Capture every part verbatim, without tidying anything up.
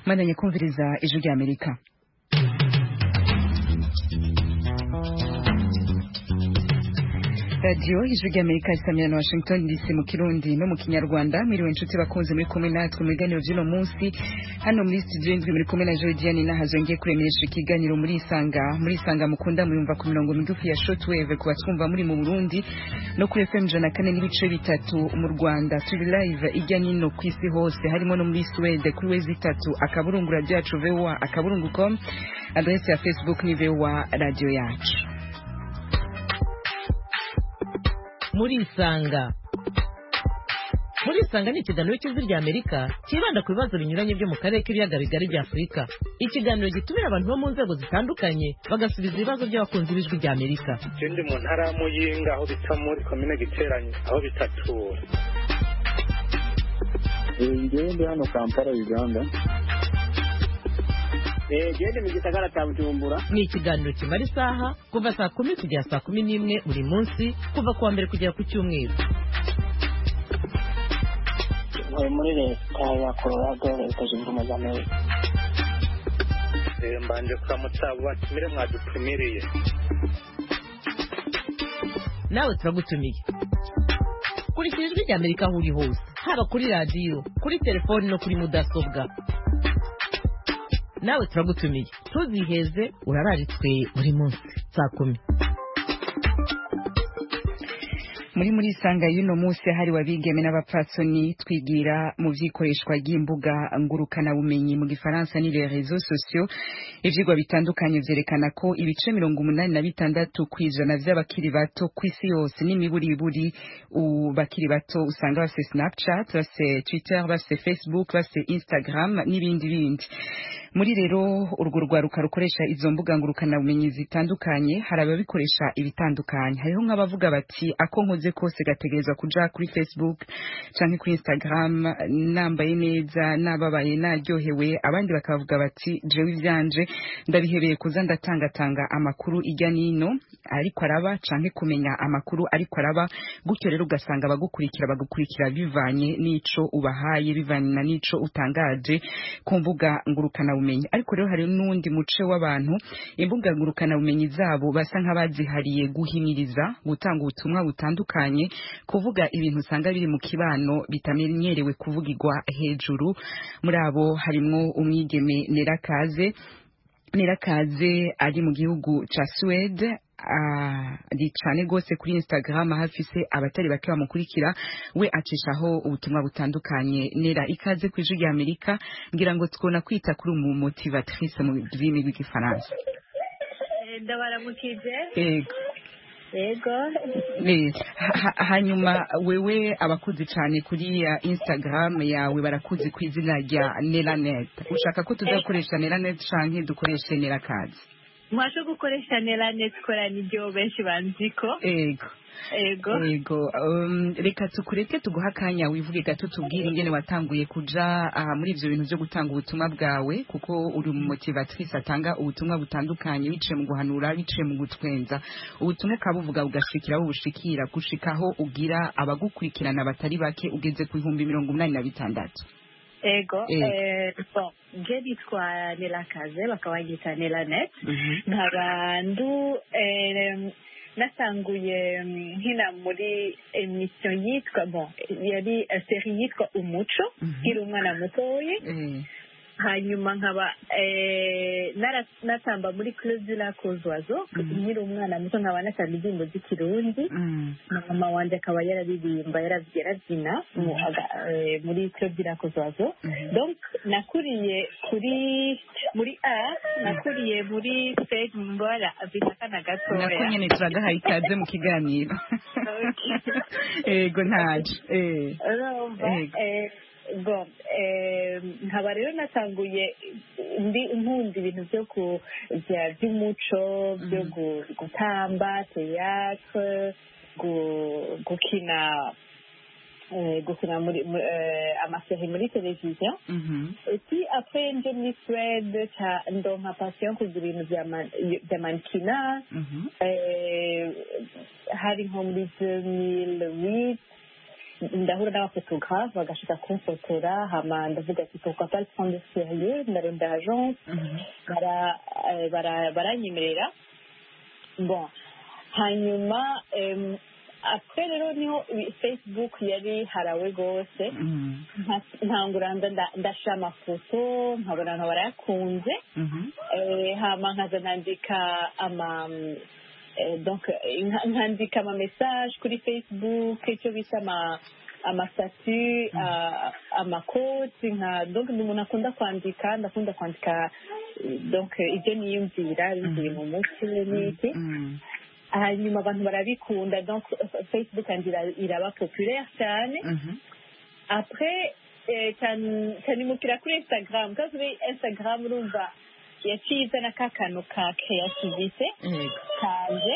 Mandanye kumviriza ijwi rya Amerika. Radio ijwi rya Amerika isamira na Washington D C mu Kirundi no mu Kinyarwanda. Miriwe inshuti bakunze muri kumwe natwe mu biganiro by'uno munsi hano muri studio indwi muri kumwe na Jodiane nahazongeye kuremesha ikiganiro muri Isanga muri Isanga mukunda muyumva ku mirongo migufi ya shortwave kuba twumva muri mu Burundi no kuri F M ijana na kane n'ibice bitatu mu Rwanda. Turi live ijya nino ku isi hose harimo no muri Sweden kuri wezi itatu akaburungu radio yacu V O A akaburungu dot com, adresse ya Facebook ni V O A radio yacu. Muri Isanga Muri Isanga ni ikiganiro cy'ijwi rya Amerika kibanda ku bibazo binyuranye byo mu karere k'ibiyaga bigari bya Afurika. Ikiganiro gitumira abantu bo mu nzego zitandukanye bagasubiza ibibazo by'abakunzi b'ijwi rya Amerika. Ndi mu ntara ya Muyinga aho bita muri komine Giteranye aho bitatura. Ngende hano Kampala Uganda. Eh gende mu gisagara cya Bujumbura. Ni ikiganiro kimara isaha kuva saa kumi kugera saa kumi n'imwe buri munsi kuva kuwa mbere kugera ku cyumweru. Muri leta ya Colorado leta zunze ubumwe za Amerika. Eh mbanje kuramutsa batumire mwadutumiriye. Nawe turagutumiye. Kurikira ijwi rya Amerika aho uri hose, haba kuri radio, kuri telefoni no kuri mudasobwa. Nawe turagutumiye. Tuziheze urararitswe buri munsi saa kumi. Muri muri Isanga y'uno munsi hari wabigeme n'abapfatsoni twigira mu vyikoreshwa ry'imbuga ngurukana bumenyi mu gifaransa ni les réseaux sociaux. Ivyigwa bitandukanye vyerekana ko ibice mirongo umunani na bitandatu kwijana vy'abakiri bato kw'isi yose n'imiburiburi bakiri bato usanga bafise Snapchat, bafise Twitter, bafise Facebook, bafise Instagram n'ibindi bindi. Muri rero urwo rwaruka rukoresha izo mbuga ngurukana bumenyi zitandukanye hari ababikoresha ibitandukanye. Hariho nk'abavuga bati ako nkoze kose gategerezwa kuja kuri Facebook canke kuri Instagram nambaye neza nababaye naryohewe, abandi bakavuga bati jewe ivyanje ndabihebeye kuza ndatangatanga amakuru ijya nino ariko araba canke kumenya amakuru ariko araba, gutyo rero ugasanga bagukurikira bagukurikira bivanye n'ico ubahaye bivanye na n'ico utangaje ku mbuga ngurukana bumenyi. Ariko rero hari n'undi muce w'abantu imbuga ngurukana bumenyi zabo basa nk'abazihariye guhimiriza gutanga ubutumwa butandukanye, kuvuga ibintu usanga biri mu kibano bitamenyerewe kuvugirwa hejuru. Muri abo harimwo umwigeme Nerakaze Nerakaze ari mu gihugu ca Sweden. Ah, di cyane gose kuri Instagram hafise abatari bake bamukurikira, we acishaho ubutumwa butandukanye. Nera ikaze ku ijwi rya Amerika, ngira ngo twona kwita kuri umu motivatrice mu rurimi rw'igifaransa. Ndabaramukije. Yego. Yego. Ni hanyuma wewe abakuzi cyane kuri uh, Instagram yawe barakuzi ku izina rya Neranet. Ushaka ko tuzakoresha Neranet canke dukoreshe Nerakaze? Mwasho gukoresha Neranet kora nibyo benshi banziko. Ego. Ego. Ego. Um, reka tukureke tuguha akanya wivuge gato tubwire ingene watanguye kuja uh, muri ivyo bintu byo gutanga ubutumwa bwawe, kuko uri mu motivatrice atanga ubutumwa butandukanye biciye mu guhanura biciye mu gutwenza. Ubutumwa kabuvuga ugashikira aho ubushikira gushikaho ugira abagukurikirana batari bake ugeze ku bihumbi mirongo umunani na bitandatu. Ego, eh, bon, je ditwa Nerakaze bakawanyita Neranet. Nkabandu eh nasanguye nkina muri emission yitwa bon yari série yitwa Umuco iri umwana mutoye. Hanyuma nkaba eh natamba muri Claudula Kozwazo nyiri umwana muto nkaba natamba indirimbo z'ikirundi. Mama wanje akaba yararirimba yarabyina muri Claudula Kozwazo. Donc nakuriye kuri muri A nakuriye muri stage mbora abitaka gato nako nyene turagahaye ikaze mu kiganiro. Ego ntaje eh eh Bon, eh, nkaba rero natanguye ndi nkunda ibintu byo ku bya by'umuco byo gutamba théâtre gukina gukina muri amasérie muri télévision. Et puis après nje muri Suède ndonka passion ku ibintu bya mannequinat. hari nko muri deux mille huit ndahura n'abaphotographe bagashaka kumfotora hama ndavuga ati pourquoi pas le prendre au sérieux ndarondera agence bara eh, bara baranyemerera bon hanyuma em, après rero niho Facebook yari harawe gose ntangura nda- ndashira amafoto nkabona abantu barayakunze eh, hama nkaza nandika ama eh, donc nka- nkandika ama message kuri Facebook icyo bita ama amasatu amakoti nka donc ni umuntu akunda kwandika ndakunda kwandika eh, donc eh, ibyo niyumvira bivuye mu mutwe n'iki hanyuma abantu barabikunda donc eh, Facebook kandi ira- iraba populaire cyane après eh, can- canimukira kuri Instagram kandi kuri Instagram urumva yaciye izana ka kantu ka creativité kanje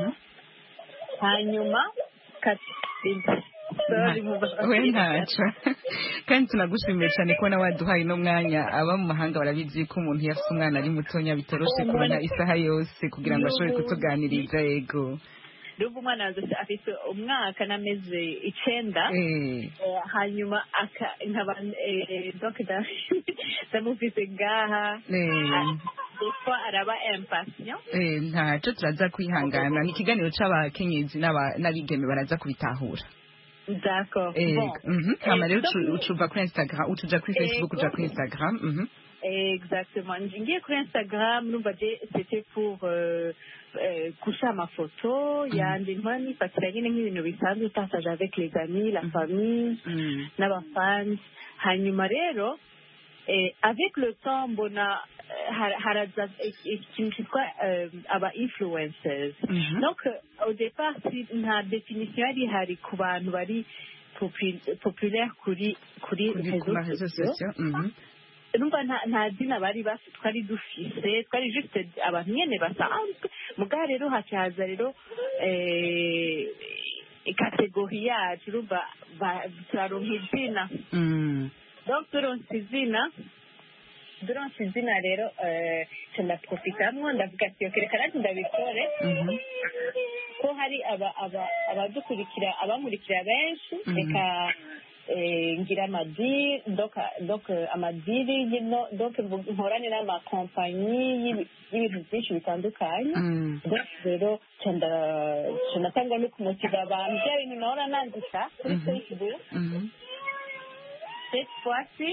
hanyuma kat- sorry, mu- we ntaco kandi tunagushimiye cyane kubona waduhaye no mwanya aba mu mahanga barabizi ko umuntu iyo afite umwana ari mutonya bitoroshe kubona isaha yose kugira ngo ashobore kutuganiriza yego Ndumva umwana wanjye afite umwaka n'amezi icenda eh Eh, hanyuma aka nkaba eh, donc da- ndamufise ngaha eh kuko araba impatient eh ntaco turaza kwihangana ni ikiganiro c'abakenyezi n'aba- n'abigeme baraza kubitahura d'accord eh bon mhm hama rero donc- ucu- ucuva kuri Instagram utuja kuri Facebook uja kuri Instagram mhm Exactement. Ngiye kuri Instagram numva je c'était pour euh, euh, kusha amafoto yandi nkora nifatira nyine nk'ibintu bisanzwe partage avec les amis la famille n'abafans hanyuma rero eh, avec le temps mbona eh, har- haraza ikintu cyitwa eh, aba influencers donc euh, au départ si nta definition yari hari ku bantu bari popu- populaire kuri kuri kuri ku ma réseaux réseaux sociaux sociaux mhm numva nta nta zina bari bafite twari dufise twari juste abantu nyene basanzwe muga rero hacaza rero eh, kategori yacu urumva ba- turaronka izina Mm. donc turonse izina turonse izina rero eh, ca ndaprofitamwo ndavuga ati "Ok, reka nanjye ndabikore Mhm. ko hari aba- aba- abadukurikira abamurikira benshi Mhm. reka eh, ngira amadiri donc donc eh, amadiri y'ino- donc mvu- nkorane n'amakompanyi y'ibi- y'ibintu byinshi bitandukanye Mm. donc rero ca nda- ca ndatanga no kumutiva abantu bya bintu nahora nandika kuri Mhm. Facebook Mhm. cette fois-ci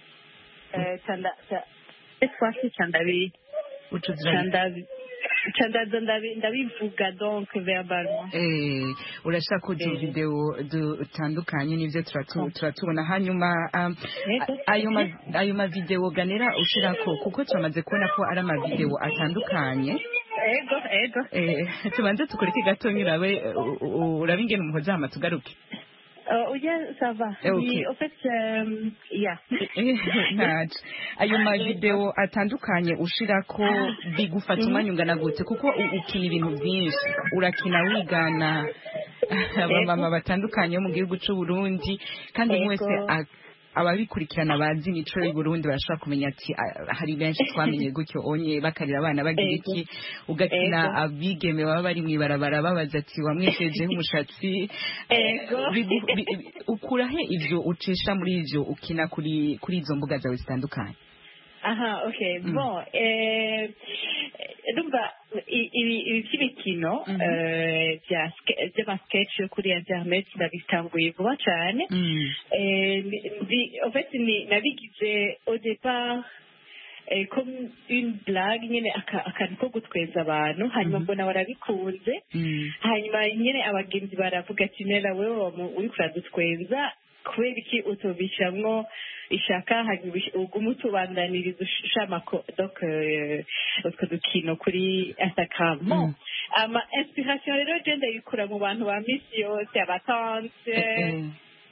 eh, ca nda- ca- cette fois-ci ca ndabi ca Utuza ndabi ca ndaza ndabi- ndabivuga donc verbalement eh urashaka kugira Eh. video dutandukanye n'ivyo turatu- turatubona hanyuma um, Yego. a- ayo ma ayo ma video ganera ushirako kuko turamaze kubona ko ari ama video atandukanye ego ego eh tubanze tukureke gatonya urabe u- u- urabe ingene umuhoza hama tugaruke Euh, oui, ça va. Eh, ok. Oui, en fait, euh, yeah. ntaco ayo ma video atandukanye ushirako bigufata umwanya ungana gute kuko u- ukina ibintu byinshi urakina wigana abamama batandukanye bo mu gihugu c'u Burundi kandi umwe wese Ego. a- ababikurikirana bazi imico y'u Burundi barashobora kumenya ati "Ah, hari benshi twamenye gutyo onye bakarira abana bagira Ego. iki ugakina Ego. abigeme baba bari mw'ibarabara babaza ati wamweshejeho umushatsi Ego. Bigu- bi- bi- ukura he ivyo ucisha muri ivyo ukina kuri kuri izo mbuga zawe zitandukanye Aha, ok. Mm. Bon, eh, numva i- ibi ibi by'imikino Mhm. eh, bya ske- by'amasketch yo kuri internet ndabitanguye vuba cyane. Mm. Eh, ndi- en fait, ni- nabigize au départ eh, comme une blague nyine aka- akantu ko gutweza abantu hanyuma Mhm. mbona barabikunze Mm. hanyuma nyine abagenzi baravuga ati nera wewe wamu- uriko uradutwenza kubera iki utobishamwo ishaka hanyuma ubish- ugume utubandaniriza ushamako donc euh, utwo dukino kuri Instagram bon Mm. ama inspiration rero je ndayikura mu bantu ba misi yose abatante Eh,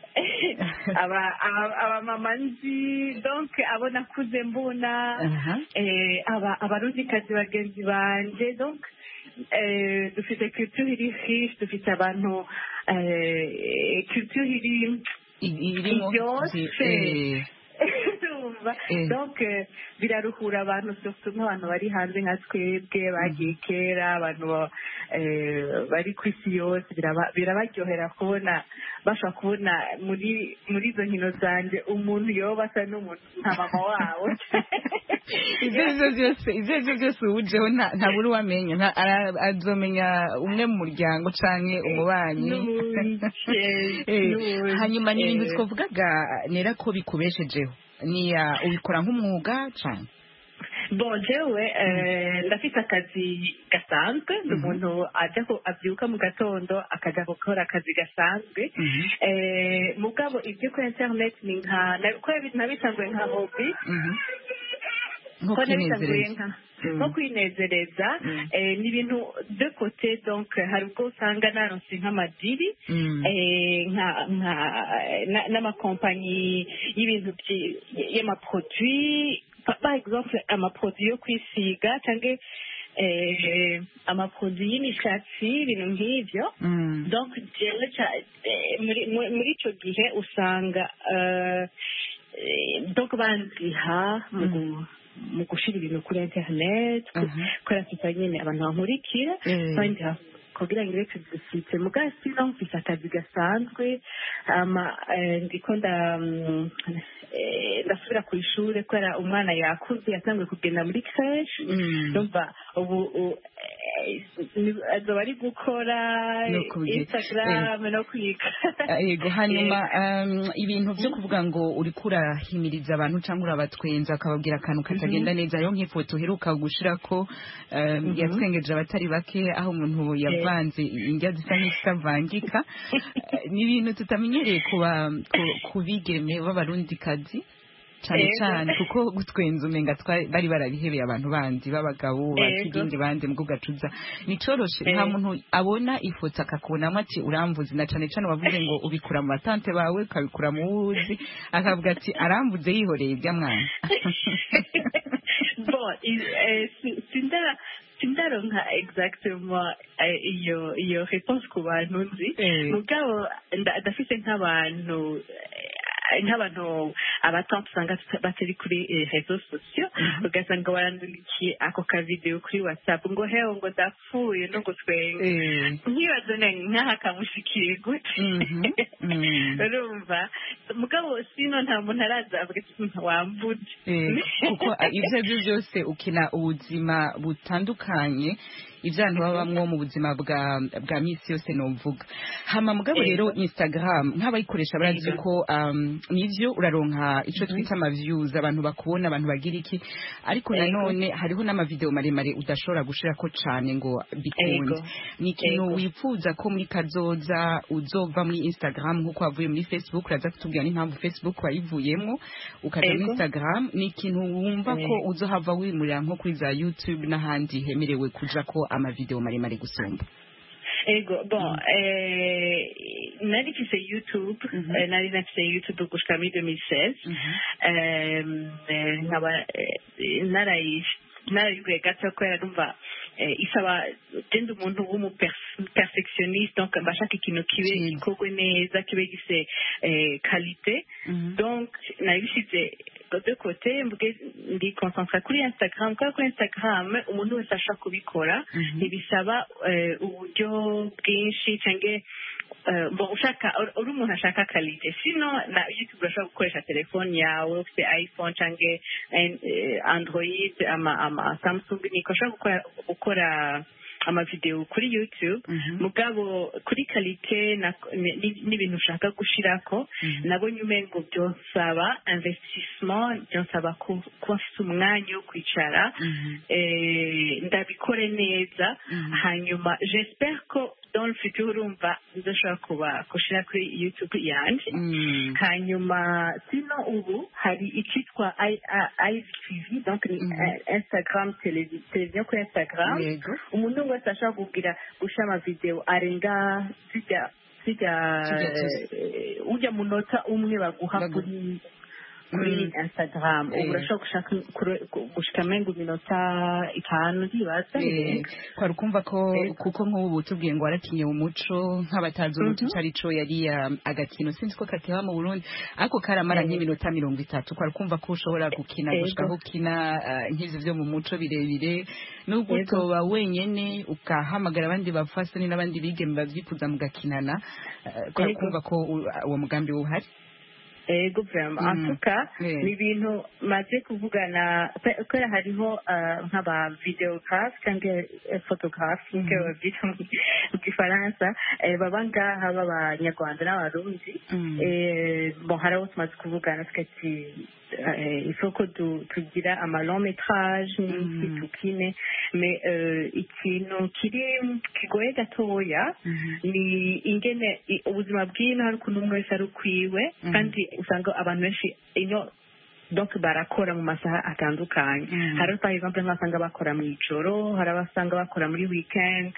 aba aba- abamama nzi donc abo nakuze mbona Aha. eh, aba abaruzikazi bagenzi banje donc eh, dufite culture iri riche dufite abantu eh, culture iri I- irimo iryoshe eh, urumva urumva Eh. donc eh, biraruhura abantu surtout nk'abantu bari hanze nka twebwe bagiye kera abantu eh, bari ku isi yose biraba- birabaryohera kubona bashobora kubona muri muri izo nkino zanjye umuntu yoba asa n'umuntu nka mama wabo ivyo arivyo vyose ivyo arivyo vyose uwujeho nta- ntabura uwamenya nta- ara- azomenya umwe mu muryango canke umubanyi N'ubundi, Eh, n'ubundi, hanyuma ni ibintu eh. twavugaga nera ko bikubeshejeho ni uh, ubikora nk'umwuga cane bon jewe eh, ndafite akazi gasanzwe ni umuntu ajya ku- abyuka mu gatondo akajya gukora akazi gasanzwe Mhm. Eh, mugabo ibyo kuri internet ni nka na- ko nabisanzwe nka hobby Mhm. nko ko nabisanzwe kwinezereza nka Mm. nko kwinezereza Mm. eh, ni ibintu de kote donc hari ubwo usanga naronse nk'amadiri Mm. eh, nka nka na- n'amakompanyi y'ibintu byi- y'amaproduit Pa- par exemple amaproduit yo kwisiga cyangwa eh, amaproduit y'imishatsi ibintu nk'ibyo Mm. donc jewe ca- eh, muri muri- muri ico gihe usanga eh, eh, donc banziha mu gu- mu gushira ibintu kuri internet Mhm. kubera mfite nyine abantu bankurikira Eh. banziha kugira ngo ireke dufite mugabo sino mfite akazi gasanzwe ama eh, ndiko nda mm, eh, ndasubira ku ishuri kubera umwana yakuze yatanguye kugenda muri creche Mm. numva ubu u- eh, ni- azoba ari gukora No kubigira. instagram no kwiga Eh, yego hanyuma um, ibintu byo kuvuga ngo uriko urahimiriza abantu cyangwa urabatwenza akababwira akantu katagenda neza rero nk'ifoto uheruka gushirako um, yatwengeje abatari bake aho umuntu yavanze indya zisa nk'isavangika Eh, ni ibintu tutamenyereye kuba ku- kubigeme b'abarundikazi cyane Yego. cyane kuko gutwenza umenga twa- bari barabihebeye abantu bandi b'abagabo Yego. bakigindi bandi mbwo gacuza nicoroshe nta Yego. muntu abona ifoto akakubonamo ati uramvuze na cane cane wavuze ngo ubikura mu batante bawe ukabikura mu wuzi akavuga ati aramvuze yihoreye iby'amwana bon i- eh, si- sinda sindaronka exactement eh, iyo iyo réponse ku bantu nzi Eh. mugabo nda- ndafise nk'abantu eh, nk'abantu abatante usanga tuta- batari kuri eh, réseaux sociaux ugasanga barandukiye ako kavideo kuri whatsapp ngo hewe ngo ndapfuye no gutwenga Eh. nkibazo ne nk'aha kamushikiye gute Mhm. Mm. urumva mugabo sino nta muntu araza avuga ati "Hmm, wamvuze Eh, kuko ah, ivyo arivyo byose ukina ubuzima butandukanye ivyantu babamwo mu buzima bwa bwa misi yose novuga hama mugabo rero Instagram nk'abayikoresha barazi ko um, nivyo uraronka ico twita ama views abantu bakubona abantu bagira iki ariko nanone hariho n'amavideo maremare udashobora gushirako cane ngo bikunde Ego. ni ikintu Ego. wifuza ko muri kazoza uzova muri Instagram nkuko wavuye muri Facebook uraza kutubwira n'impamvu Facebook wayivuyemo ukaja muri Ego. Instagram ni ikintu wumva ko Eh. uzohava wimurira nko kuri za YouTube n'ahandi hemerewe kuja ko amavideo maremare gusumba ego bon eh, nari mfise youtube eh, nari nafise youtube gushika muri deux mille seize eh, eh, nkaba eh, narayi narayiguye gato kubera numva eh, isaba genda umuntu w'umuperfectionniste donc mbashaka ikintu kibe Cyiza. gikorwe neza kibe gise eh, qualité donc nabishyize de côté mvuge ndi concentre kuri Instagram kubera kuri Instagram umuntu wese ashaka kubikora ntibisaba eh, uburyo bwinshi cyangwa eh, bon ushaka uri umuntu ashaka qualité sino na YouTube urashobora gukoresha telefone yawe ufite iPhone cyangwa eh, Android ama ama Samsung niko ushobora gukora gukora amavideo kuri YouTube mugabo kuri qualité na- ni- ni- n'ibintu ushaka gushirako nabonye umengo byonsaba investissement byonsaba ku- kuba afite umwanya wo kwicara eh, ndabikore neza hanyuma j'espère ko dans le futur urumva nzoshobora kuba kushira kuri YouTube yanje Mm. hanyuma sino ubu hari icyitwa I- I- I G T V donc ni eh, Instagram televi- televiziyo kuri Instagram Yego. umuntu wese ashaka kugira gushyira amavideo arenga zijya zijya Zijya tuzi. eh, ujya munota umwe baguha Bagu- kuri kuri Instagram ubu urashobora gushaka gushika mengo minota itanu ndibaza kwari kumva ko kuko nk'ubu tubwiye ngo warakinye umuco nk'abatazi umuco carico yari agakino sinzi ko kateba mu Burundi ariko karamara nk'iminota mirongo itatu kwari kumva ko ushobora gukina gushika gukina nk'ivyo vyo mu muco birebire nubwo utoba wenyene ukahamagara abandi bafasoni n'abandi bigeme bavyifuza mugakinana kwari kumva ko uwo mugambi uhari. Ego vraiment en tout cas ni ibintu maze kuvugana kubera hariho nk'aba videographe cyangwa photographe nke babyita mu gifaransa baba ngaha b'abanyarwanda n'abarundi bon hari abo tumaze kuvugana tukati isoko tugira ama long métrage n'iki tukine mais ikintu kiri kigoye gatoya ni ingene ubuzima bw'ino hari ukuntu umwe wese ari ukwiwe kandi usanga abantu benshi ino donc barakora mu masaha atandukanye hari par exemple nk'abasanga bakora mu ijoro hari abasanga bakora muri weekend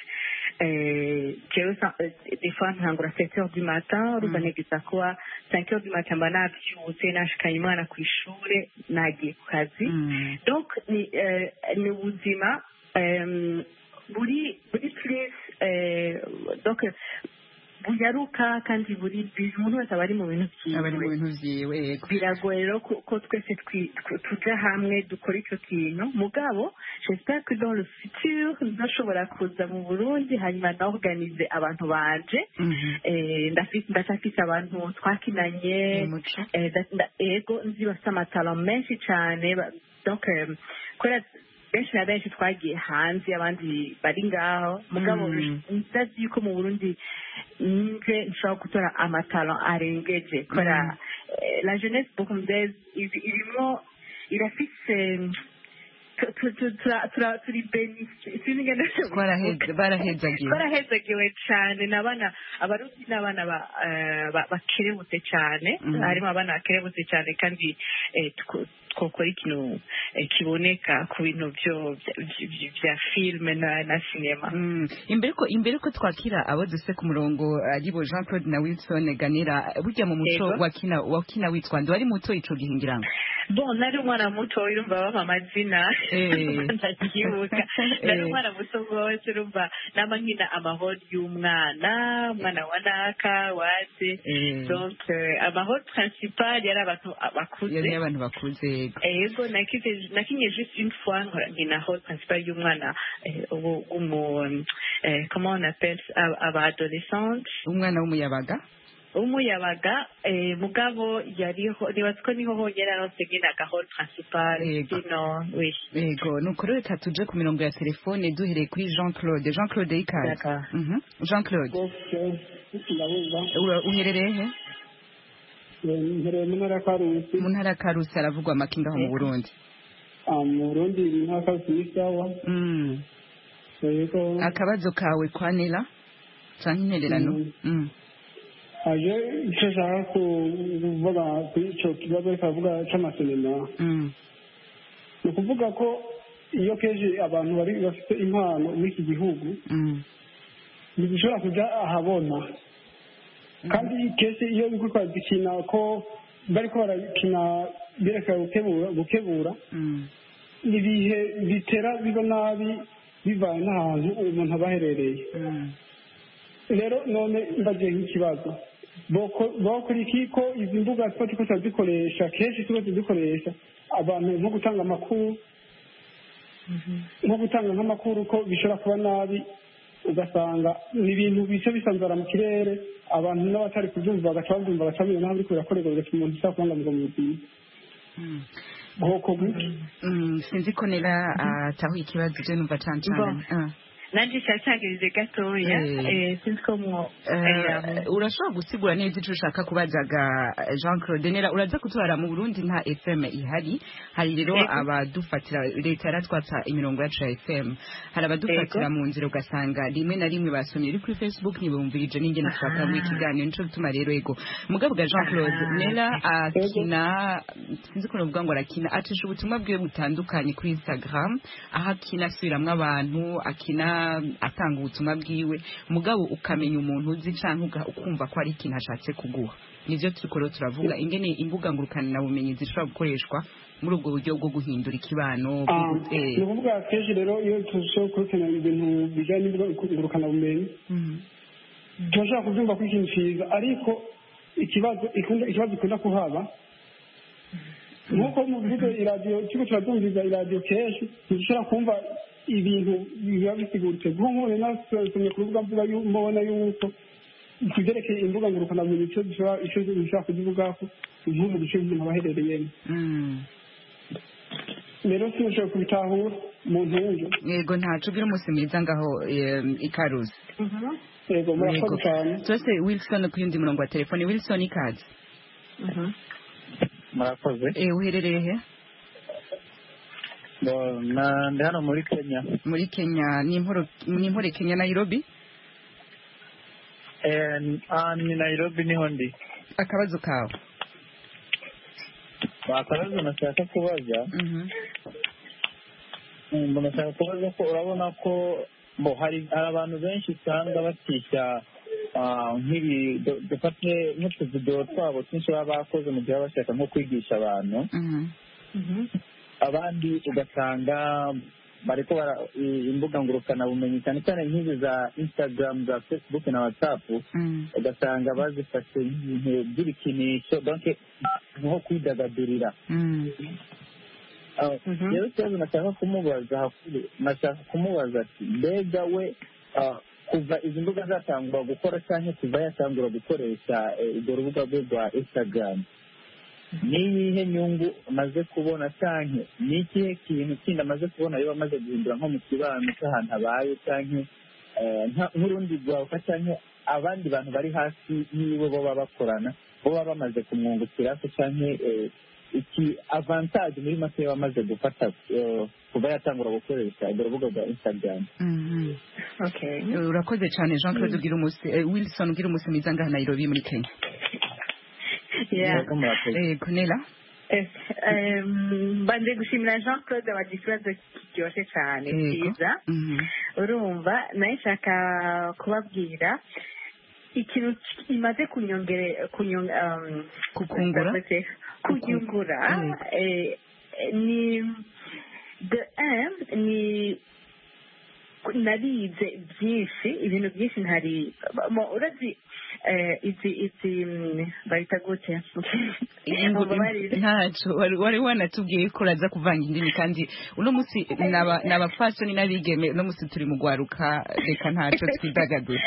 jewe des fois ntangura sept heures du matin urumva negeza kuba cinq heures du matin mba navyutse nashikanye umwana ku ishure nagiye ku kazi donc ni ni ubuzima buri buri plus donc buyaruka kandi buri umuntu wese aba ari mu bintu vyiwe biragoye rero ko twese tuja hamwe dukora icyo kintu mugabo j'espère que dans le futur nzashobora kuza mu Burundi hanyuma naorganize abantu banje ndafise abantu twakinanye ego nzi bafite amatalent menshi cane donc kubera benshi na benshi twagiye hanze abandi bari ngaho mugabo ndazi yuko mu Burundi nje nshobora gutora amatalent arengeje kora la jeunesse burundaise irimo irafise turi barahezagiwe cyane n'abana abarundi n'abana bakerebutse cyane harimo abana bakerebutse cyane kandi twokora ikintu kiboneka ku bintu bya filime na sinema imbere ko imbere ko twakira abo duse ku murongo aribo Jean Claude na Wilson Ganira burya mu muco wakina wakina witwa ndi wari muto ico gihingirango bon nari umwana muto urumva baba amazina ndakibuka nari umwana muto rwose urumva nama nkina amahoro y'umwana umwana wa naka wate donc amahoro principal yari abantu bakuze yari abantu bakuze ego nakize nakinye juste une fois nkina amahoro principal y'umwana umu comment on appelle aba adolescente umwana w'umuyabaga umuyabaga mugabo yariho nibaza ko niho hongera nose ngina gahoro principal sino oui yego nuko reka tuje ku mirongo ya telefone duhereye kuri Jean Claude Jean Claude ikaze mhm Jean Claude uherereye he uherereye mu ntara Karusi mu ntara Karusi aravugwa makinga ho mu Burundi ah mu Burundi ntara Karusi sawa mm yego akabazo kawe kwanela canke intererano mm aje icyo nshaka kuvuga kuri icyo kibazo kavuga cy'amasinema ni ukuvuga ko iyo kenshi abantu bari bafite impano muri iki gihugu ntibishobora kujya ahabona kandi kenshi iyo biri kwandikina ko bari ko barakina bireka gukebura ibihe bitera biba nabi bivanye n'ahantu umuntu aba aherereye rero none mbagiye nk'ikibazo bakora iki ko izi mbuga tuba turiko turazikoresha kenshi tuba tuzikoresha abantu nko gutanga amakuru nko gutanga nk'amakuru ko bishobora kuba nabi ugasanga ni ibintu bice bisanzara mu kirere abantu n'abatari kubyumva bagaca babyumva bagaca bamenya naho biriko birakorerwa bigatuma umuntu ushaka kubangamirwa mu buzima bwoko bw'iki sinzi ko nera atahuye ikibazo je numva cancana nanje cyacagirije gatoya sinzi ko mu urashobora gusigura neza icyo ushaka kubazaga Jean Claude nera uraza kutwara mu Burundi nta F M ihari hari rero abadufatira leta yaratwatsa imirongo yacu ya F M hari abadufatira mu nzira ugasanga rimwe na rimwe basomye kuri Facebook ntibumvirije n'ingene twaka mu kiganiro nico gituma rero ego mugabo ga Jean Claude nera akina sinzi ko novuga ngo arakina acisha ubutumwa bwiwe butandukanye kuri Instagram aho akina asubiramwe abantu akina atanga ubutumwa bwiwe mugabo ukamenya umuntu uzi canke ukumva ko ari ikintu ashatse kuguha nivyo turiko rero turavuga ingene imbuga ngurukana bumenyi zishobora gukoreshwa muri ubwo buryo bwo guhindura ikibano ni ukuvuga kenshi rero iyo turashobora kurikirana ibintu bijyanye n'imbuga ngurukana bumenyi turashobora kubyumva ko ikintu cyiza ariko ikibazo ikibazo ikunda kuhaba nk'uko mu bivuze iradiyo turiko turabyumviza iradiyo kenshi ntidushobora kumva ibintu biba bisiguritse kuko nk'ubu nasomye ku rubuga mvuga mbona yuko kubyerekeye imbuga ngurukanabumenyi icyo dushobora kuzivugako nko mu duce umuntu aba aherereyemo rero sinashobora kubitahura mu ntunge yego ntaco ugira umunsi mwiza ngaho ikaruzi yego murakoze cyane twese Wilson ku yundi murongo wa telefone Wilson ikaze murakoze eh uherereye he na ndi hano muri Kenya muri Kenya ni imporo ni impore Kenya Nairobi eh ah ni Nairobi niho ndi akabazo kawe akabazo nashaka kubaza mhm mm nashaka kubaza ko urabona ko bo hari abantu benshi usanga batisha nk'ibi dufate nk'utuvidewo twabo twinshi baba bakoze mu gihe baba bashaka nko kwigisha abantu abandi ugasanga bariko imbuga ngurukana bumenyi cyane cyane nk'izi za Instagram za Facebook na WhatsApp ugasanga bazifashe ibintu by'ibikinisho donc nko kwidagadurira rero ikibazo nashaka kumubaza nashaka kumubaza ati mbega we kuva izi mbuga zatangura gukora cyangwa kuva yatangura gukoresha urwo rubuga rwe rwa Instagram ni iyihe nyungu amaze kubona cyangwa ni ikihe kintu kindi amaze kubona iyo amaze guhindura nko mu kibano cy'ahantu abaye cyangwa nk'urundi rwawe cyangwa abandi bantu bari hasi nibo baba bakorana bo baba bamaze kumwungukira cyangwa iki avantage muri make bamaze gufata kuba yatangura gukoresha urwo rubuga rwa Instagram. Okay, urakoze cyane Jean Claude ugira umusi Wilson ugira umusi mwiza ngaha Nairobi muri Kenya. Yeah. Eh Kunela mbanje gushimira Jean Claude wagize ikibazo kiryoshye cyane cyiza urumva nashaka kubabwira ikintu imaze kunyongere kunyonga kukungura kunyungura ni the end ni narize byinshi ibintu byinshi ntari urazi izi izi bayita gute ntaco wari wanatubwiye ko uraza kuvanga indimi kandi uno munsi n'abafasoni n'abigeme uno munsi turi mu gwaruka reka ntaco twidagadura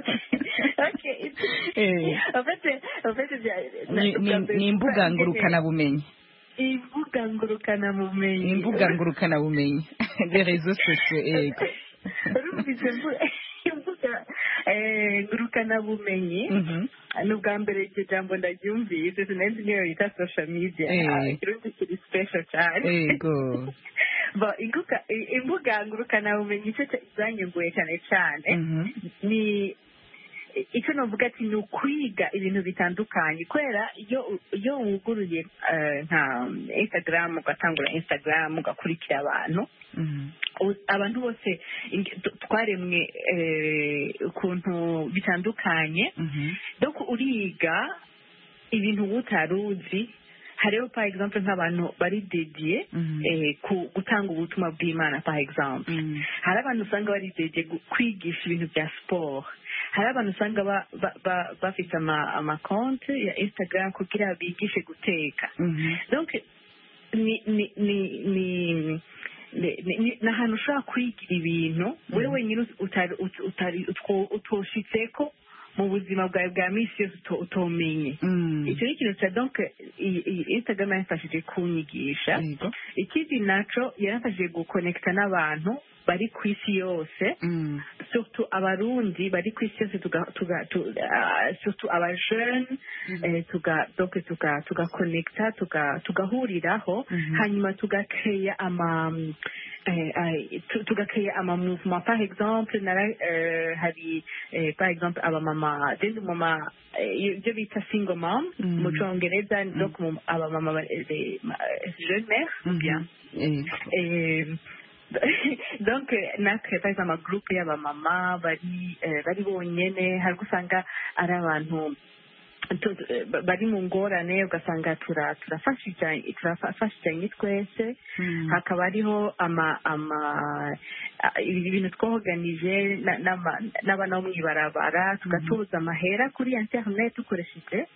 ni imbuga ngurukana bumenyi imbuga ngurukana bumenyi imbuga ngurukana bumenyi les réseaux sociaux ego urumvise imbuga ngurukana bumenyi ni ubwa mbere iryo jambo ndaryumvise sinzi niyo yita social media ikirundi kiri special cyane ego imbuga ngurukana bumenyi icyo zanyenguye cyane cyane ni icyo navuga ati ni ukwiga ibintu bitandukanye kubera iyo iyo wuguruye nka Instagram ugatangura Instagram ugakurikira abantu abantu bose twaremwe ukuntu bitandukanye donc uriga ibintu utaruzi hariho par exemple nk'abantu bari dediye ku gutanga ubutumwa bw'Imana par exemple hari abantu usanga bari dediye kwigisha ibintu bya sport hari abantu usanga bafite amakonti ya Instagram kugira bigishe guteka donc ni ni ni ni ahantu ushobora kwigira ibintu wowe wenyine utoshitseko mu buzima bwawe bwa minsi yose utomenye icyo ni ikintu cya donc Instagram yamfashije kunyigisha ikindi naco yaramfashije gukonekita n'abantu bari ku isi yose surtout abarundi bari ku isi yose surtout abajene donc tugakonekita tugahuriraho hanyuma tugakeya ama tugakeya ama mouvement par exemple hari par exemple abamama dende mama ibyo bita single mom mu cyongereza donc abamama jeune mère bien donc natwe bazi amagroupe y'abamama bari bari bonyene hari gusanga ari abantu bari mu ngorane ugasanga turafashijanye twese hakaba hariho ibintu twoganije n'abana bo mw'ibarabara tugatuza amahera kuri internet dukoresheje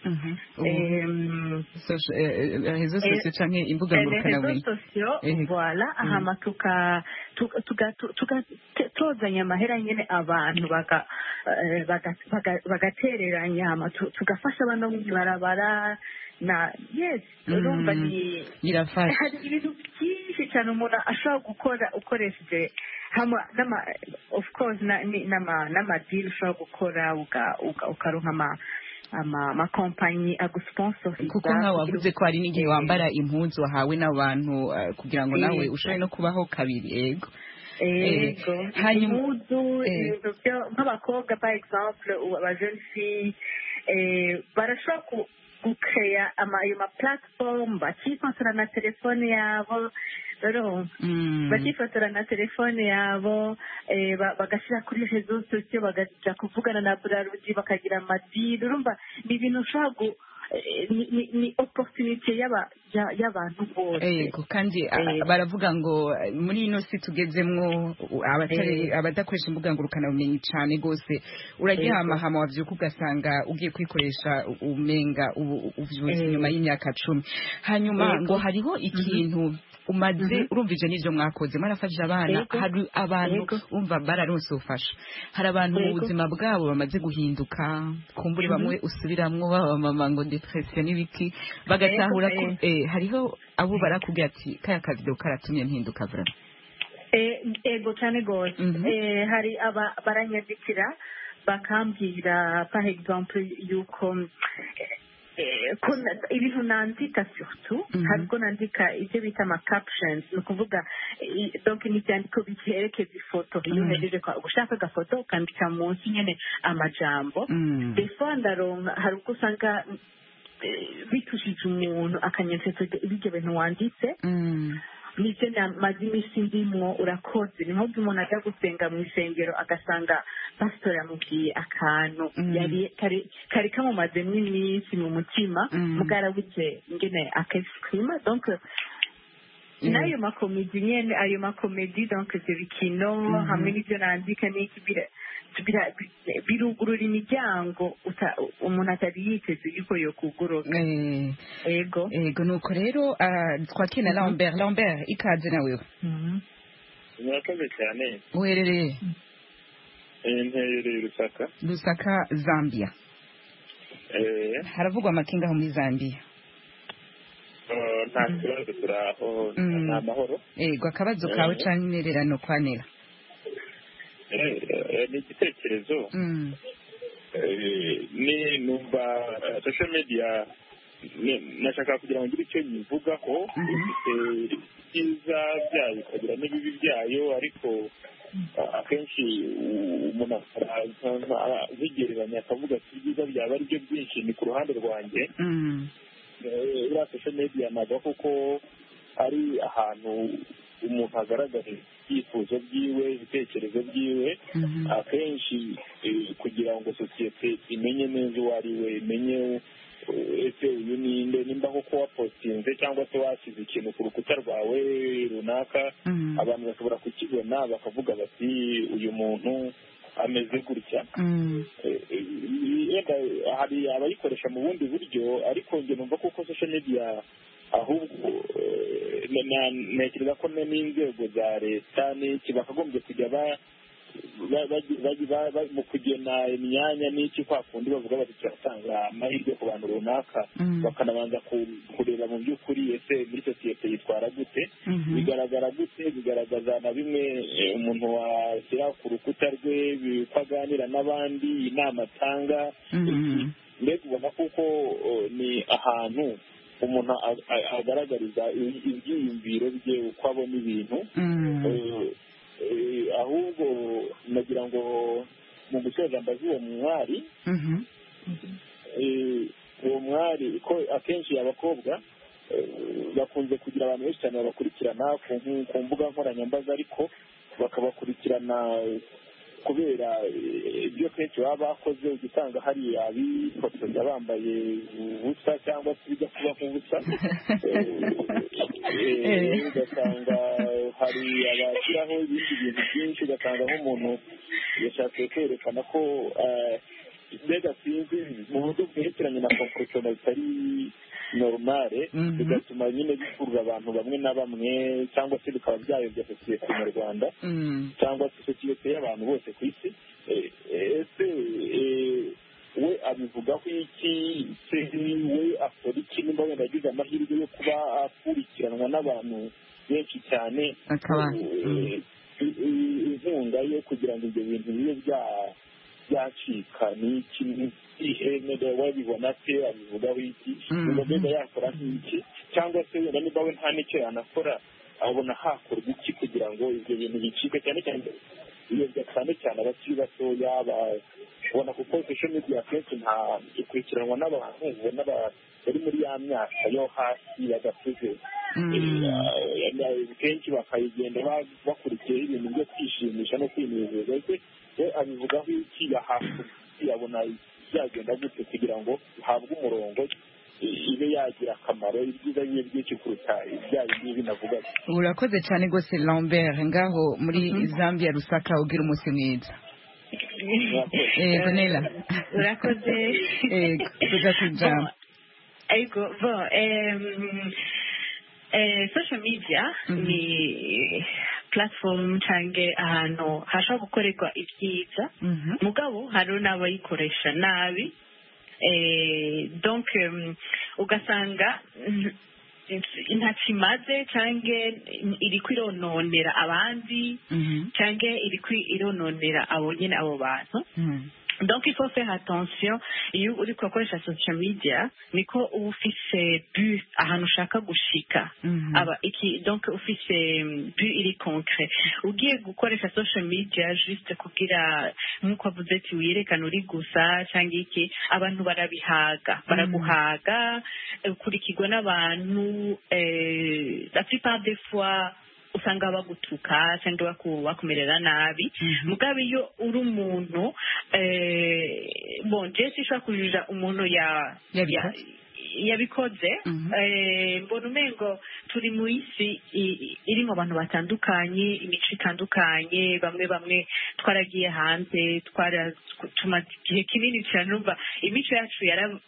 rezo sosiyo canke imbuga ngurukanabumenyi voilà hama tugatozanya amahera nyene abantu bagatereranya hama tugafasha abana bo mw'ibarabara na yes urumva ni birafasha hari ibintu byinshi cyane umuntu ashobora gukora ukoresheje hamwe n'ama of course n'amadili ushobora gukora ukaronka ama ama makompanyi agusponsorisa kuko nkawe wavuze ko hari n'igihe wambara impunzu wahawe n'abantu kugira ngo nawe ushobore no kubaho kabiri yego ego impunzu ibintu byo nk'abakobwa par exemple aba jeune fille barashobora gukreya ayo ma platform bakifotora na telefone yabo rero bakifotora na telefone yabo bagashyira kuri rezo sosiyo bagaja kuvugana na Braludi bakagira amadili urumva ni ibintu ushobora ni opportunity y'abantu bose yego kandi baravuga ngo muri ino si tugezemwo abadakoresha imbuga ngurukanabumenyi cyane rwose uraryamahama wavyuka ugasanga ugiye kwikoresha umenga uvyutse inyuma y'imyaka cumi hanyuma ngo hariho ikintu umaze urumvije n'ivyo mwakoze mwarafashije abana hari abantu umva bararonse ubufasha hari abantu mu buzima bwabo bamaze guhinduka kumbure bamwe usubiramwo baba mama ngo depression n'ibiki bagatahura ko hariho abo barakubwira ati kaya kavido karatumye ntinduka vrama ego cyane gose hari aba baranyandikira bakambwira par exemple yuko ibintu nandika surtout hariko nandika ivyo bita ama captions ni ukuvuga donc ni ivyandiko bikerekeza ifoto iyo uhejeje gushaka agafoto ukandika munsi nyene amajambo des fois ndaronka hari ubwo usanga bitushije umuntu akanyensetse ibyo bintu wanditse nivyo namaze imisi ndimwo urakoze ni nk'ubwo umuntu ajya gusenga mu isengero agasanga pastor yamubwiye akantu yari kari kamumazemo iminsi mu mutima mugarabuze ngene akescrima donc n'ayo makomedi nyene ayo makomedi donc ivyo bikino hamwe n'ivyo nandika n'iki birugurura imiryango umuntu atari yiteze yuko yokugoroka ego ego nuko rero twakire na Lambert Lambert ikaze nawe murakoze cyane uherereye nterereye Lusaka Lusaka Zambia haravugwa amakinga aho muri Zambia nta kibazo turaho ni amahoro ego akabazo kawe canke intererano kwanera ni igitekerezo ni numva social media nashaka kugira ngo ngire icyo nyivugaho ifite ibyiza byayo ikagira n'ibibi byayo ariko akenshi umuntu azigereranya akavuga ati ibyiza byaba ari byo byinshi ni ku ruhande rwanjye iriya social media naga kuko ari ahantu umuntu agaragaza ibyifuzo byiwe ibitekerezo byiwe akenshi kugira ngo sosiyete imenye neza uwo ari we imenye ese uyu ninde nimba koko wapostinze cyangwa se washyize ikintu ku rukuta rwawe runaka abantu bashobora kukibona bakavuga bati uyu muntu ameze gutya yenda hari abayikoresha mu bundi buryo ariko njye numva kuko social media ahubwo ntekereza ko n'inzego za leta n'iki bakagombye kujya mu kugena imyanya n'iki kwa kundi bavuga bati turatanga amahirwe ku bantu runaka bakanabanza kureba mu by'ukuri ese muri sosiyete yitwara gute bigaragara gute bigaragaza na bimwe umuntu washyira ku rukuta rwe ko aganira n'abandi inama atanga mbega ubona kuko ni ahantu umuntu agaragariza ibyiyumviro bye uko abona ibintu ahubwo nagira ngo mu gusoza mbaze uwo mwari uwo mwari ko akenshi abakobwa bakunze kugira abantu benshi cyane babakurikirana ku mbuga nkoranyambaga ariko bakabakurikirana kubera ibyo kenshi baba bakoze ugasanga hari abifotoza bambaye ubusa cyangwa se bijya kuba nk'ubusa ugasanga hari abashyiraho ibindi bintu byinshi ugasanga nk'umuntu yashatse kwerekana ko mbega sinzi mu buryo bwerekeranye na komporotoma bitari normale bigatuma nyine bikurura abantu bamwe na bamwe cyangwa se bikaba byayobya sosiyete nyarwanda cyangwa se sosiyete y'abantu bose ku isi. ese we abivugaho iki se we akora iki nimba wenda agize amahirwe yo kuba akurikiranwa n'abantu benshi cyane inkunga yo kugira ngo ibyo bintu bibe bya byacika ni ikintu ihene wabibona se abivugaho iki ngo mbega yakora nk'iki cyangwa se wenda niba we nta n'icyo yanakora abona hakorwa iki kugira ngo ibyo bintu bicike cyane cyane biyobya cyane cyane abakiri batoya ubona kuko social media kenshi nta ikurikiranwa n'abantu ubona bari muri ya myaka yo hasi badakuze kenshi bakayigenda bakurikiyeho ibintu byo kwishimisha no kwinezeza. ese we abivugaho iki yahafu yabona byagenda gute kugira ngo uhabwe umurongo ibe yagira akamaro ibyiza bibe byinshi kuruta ibyayi n'ibi navuga. Urakoze cyane rwose Lambert ngaho muri Zambia Lusaka ugira umunsi mwiza. Eh Bonela urakoze eh tuza kujama ego bon eh eh social media ni platform cyangwa ahantu hashobora gukorerwa ibyiza mugabo hari n'abayikoresha nabi donc ugasanga ntacyo imaze cyangwa iri kwirononera abandi cyangwa iri kwirononera abo nyine abo bantu. Donc il faut faire attention iyo uri gukoresha social media niko uba ufise but ahantu ushaka gushika aba iki donc ufise but iri concret. Ugiye gukoresha social media juste kugira nkuko avuze ati wiyerekana uri gusa cyangwa iki abantu barabihaga baraguhaga ukurikirwa n'abantu la plupart des fois usanga bagutuka cyangwa bakumerera nabi mugabe iyo uri umuntu bon je sishobora kujuja umuntu ya yabikoze mbona umengo turi mu isi irimo abantu batandukanye imico itandukanye bamwe bamwe twaragiye hanze tumaze igihe kinini cyane numva imico yacu yara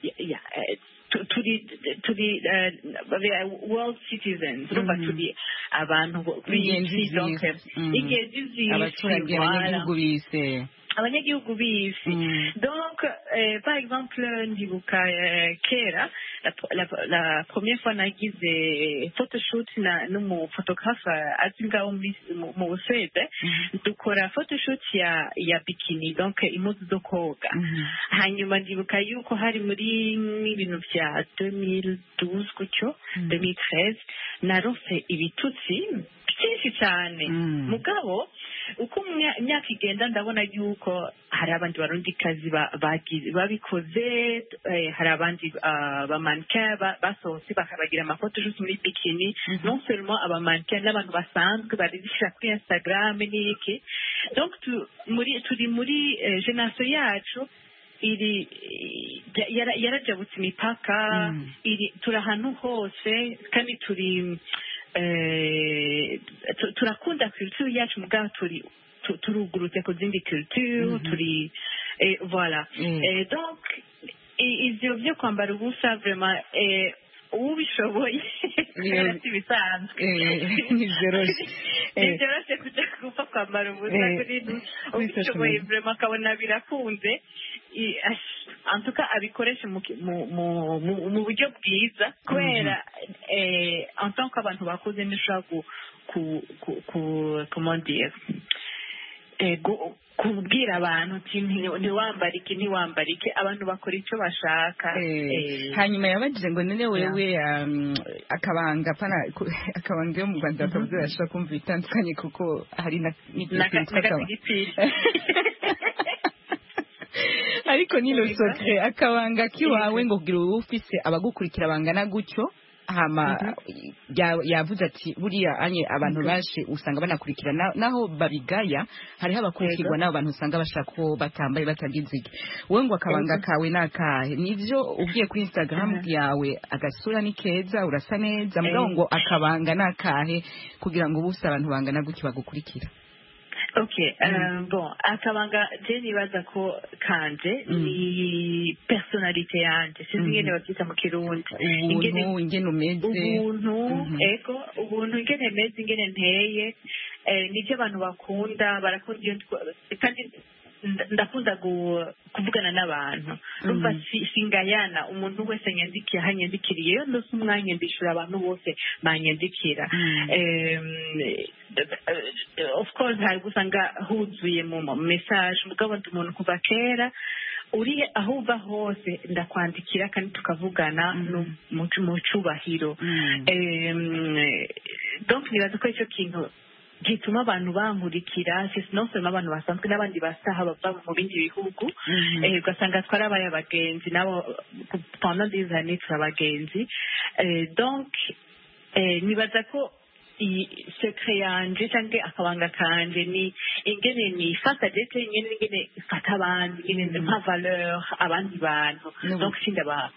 turi turi world citizens urumva turi abantu b'isi donc ingenzi z'isi abaturage abanyagihugu bise abanyagihugu b'isi donc par exemple ndibuka kera la première fois nagize photoshoot na n'umuphotographe azi ngaho mu Busuwede dukora photoshoot ya ya bikini donc impuzu zo koga hanyuma ndibuka yuko hari muri ibintu bya deux mille douze gutyo deux mille treize narose ibitutsi byinshi cyane mugabo uko imyaka igenda ndabona yuko hari abandi barundikazi babikoze hari abandi bamannequin basohotse bakabagira amafoto juste muri bikini non seulement abamannequin n'abantu basanzwe barizishyira kuri Instagram n'iki donc turi muri generation yacu iri yarajabutse imipaka iri turi ahantu hose kandi turi turakunda culture yacu mugabo turi turugurutse ku zindi culture turi voilà donc ivyo byo kwambara ubusa vraiment ubishoboye bisanzwe nivyoroshe nivyoroshe kuja gupfa kwambara ubusa kuri ubishoboye vraiment akabona birakunze en tout cas abikoreshe mu buryo bwiza kubera en tant qu'abantu bakuze nishobora comment dire kubwira abantu uti ntiwambara iki ntiwambara iki abantu bakora icyo bashaka. Hanyuma yabajije ngo none wewe akabanga pana akabanga yo mu Rwanda bakavuze bashaka kumva bitandukanye kuko hari n'agapiripiri ariko nilo sokre akabanga kiwawe ngo kugira ufise abagukurikira bangana gutyo hama yavuze ati buriya anye abantu bashe usanga banakurikira naho babigaya hariho abakurikirwa n'abo bantu usanga bashaka ko batambaye batagizige wowe ngo akabanga kawe nakahe nivyo ugiye kuri Instagram yawe agasura ni keza urasa neza mugabo ngo akabanga nakahe kugira ngo buse abantu bangana guki bagukurikira. Okay, mm. uh, bon, akabanga je nibaza ko kanje mm. ni personality yanje sinzi ngene bavyita mu Kirundi ingene ingene umeze ubuntu mm-hmm. ego ubuntu ingene meze ingene nteye eh, nivyo abantu bakunda barakunda iyo kandi ndakunda kuvugana n'abantu urumva singayana umuntu wese nyandikiye hanyandikiriye yo ndose umwanya ndishura abantu bose banyandikira of course hari gusanga huzuye mu message mugabo ndi umuntu kuva kera uri aho uva hose ndakwandikira kandi tukavugana mu cubahiro donc nibaza ko icyo kintu gituma abantu bankurikira sinose n'abantu basanzwe n'abandi basaha bava mu bindi bihugu ugasanga twarabaye abagenzi nabo pendant des années turabagenzi donc nibaza ko secret yanje cyangwa akabanga kanje ni ingene nifata dete ingene ifata abandi ingene mpa valeur abandi bantu donc sindaba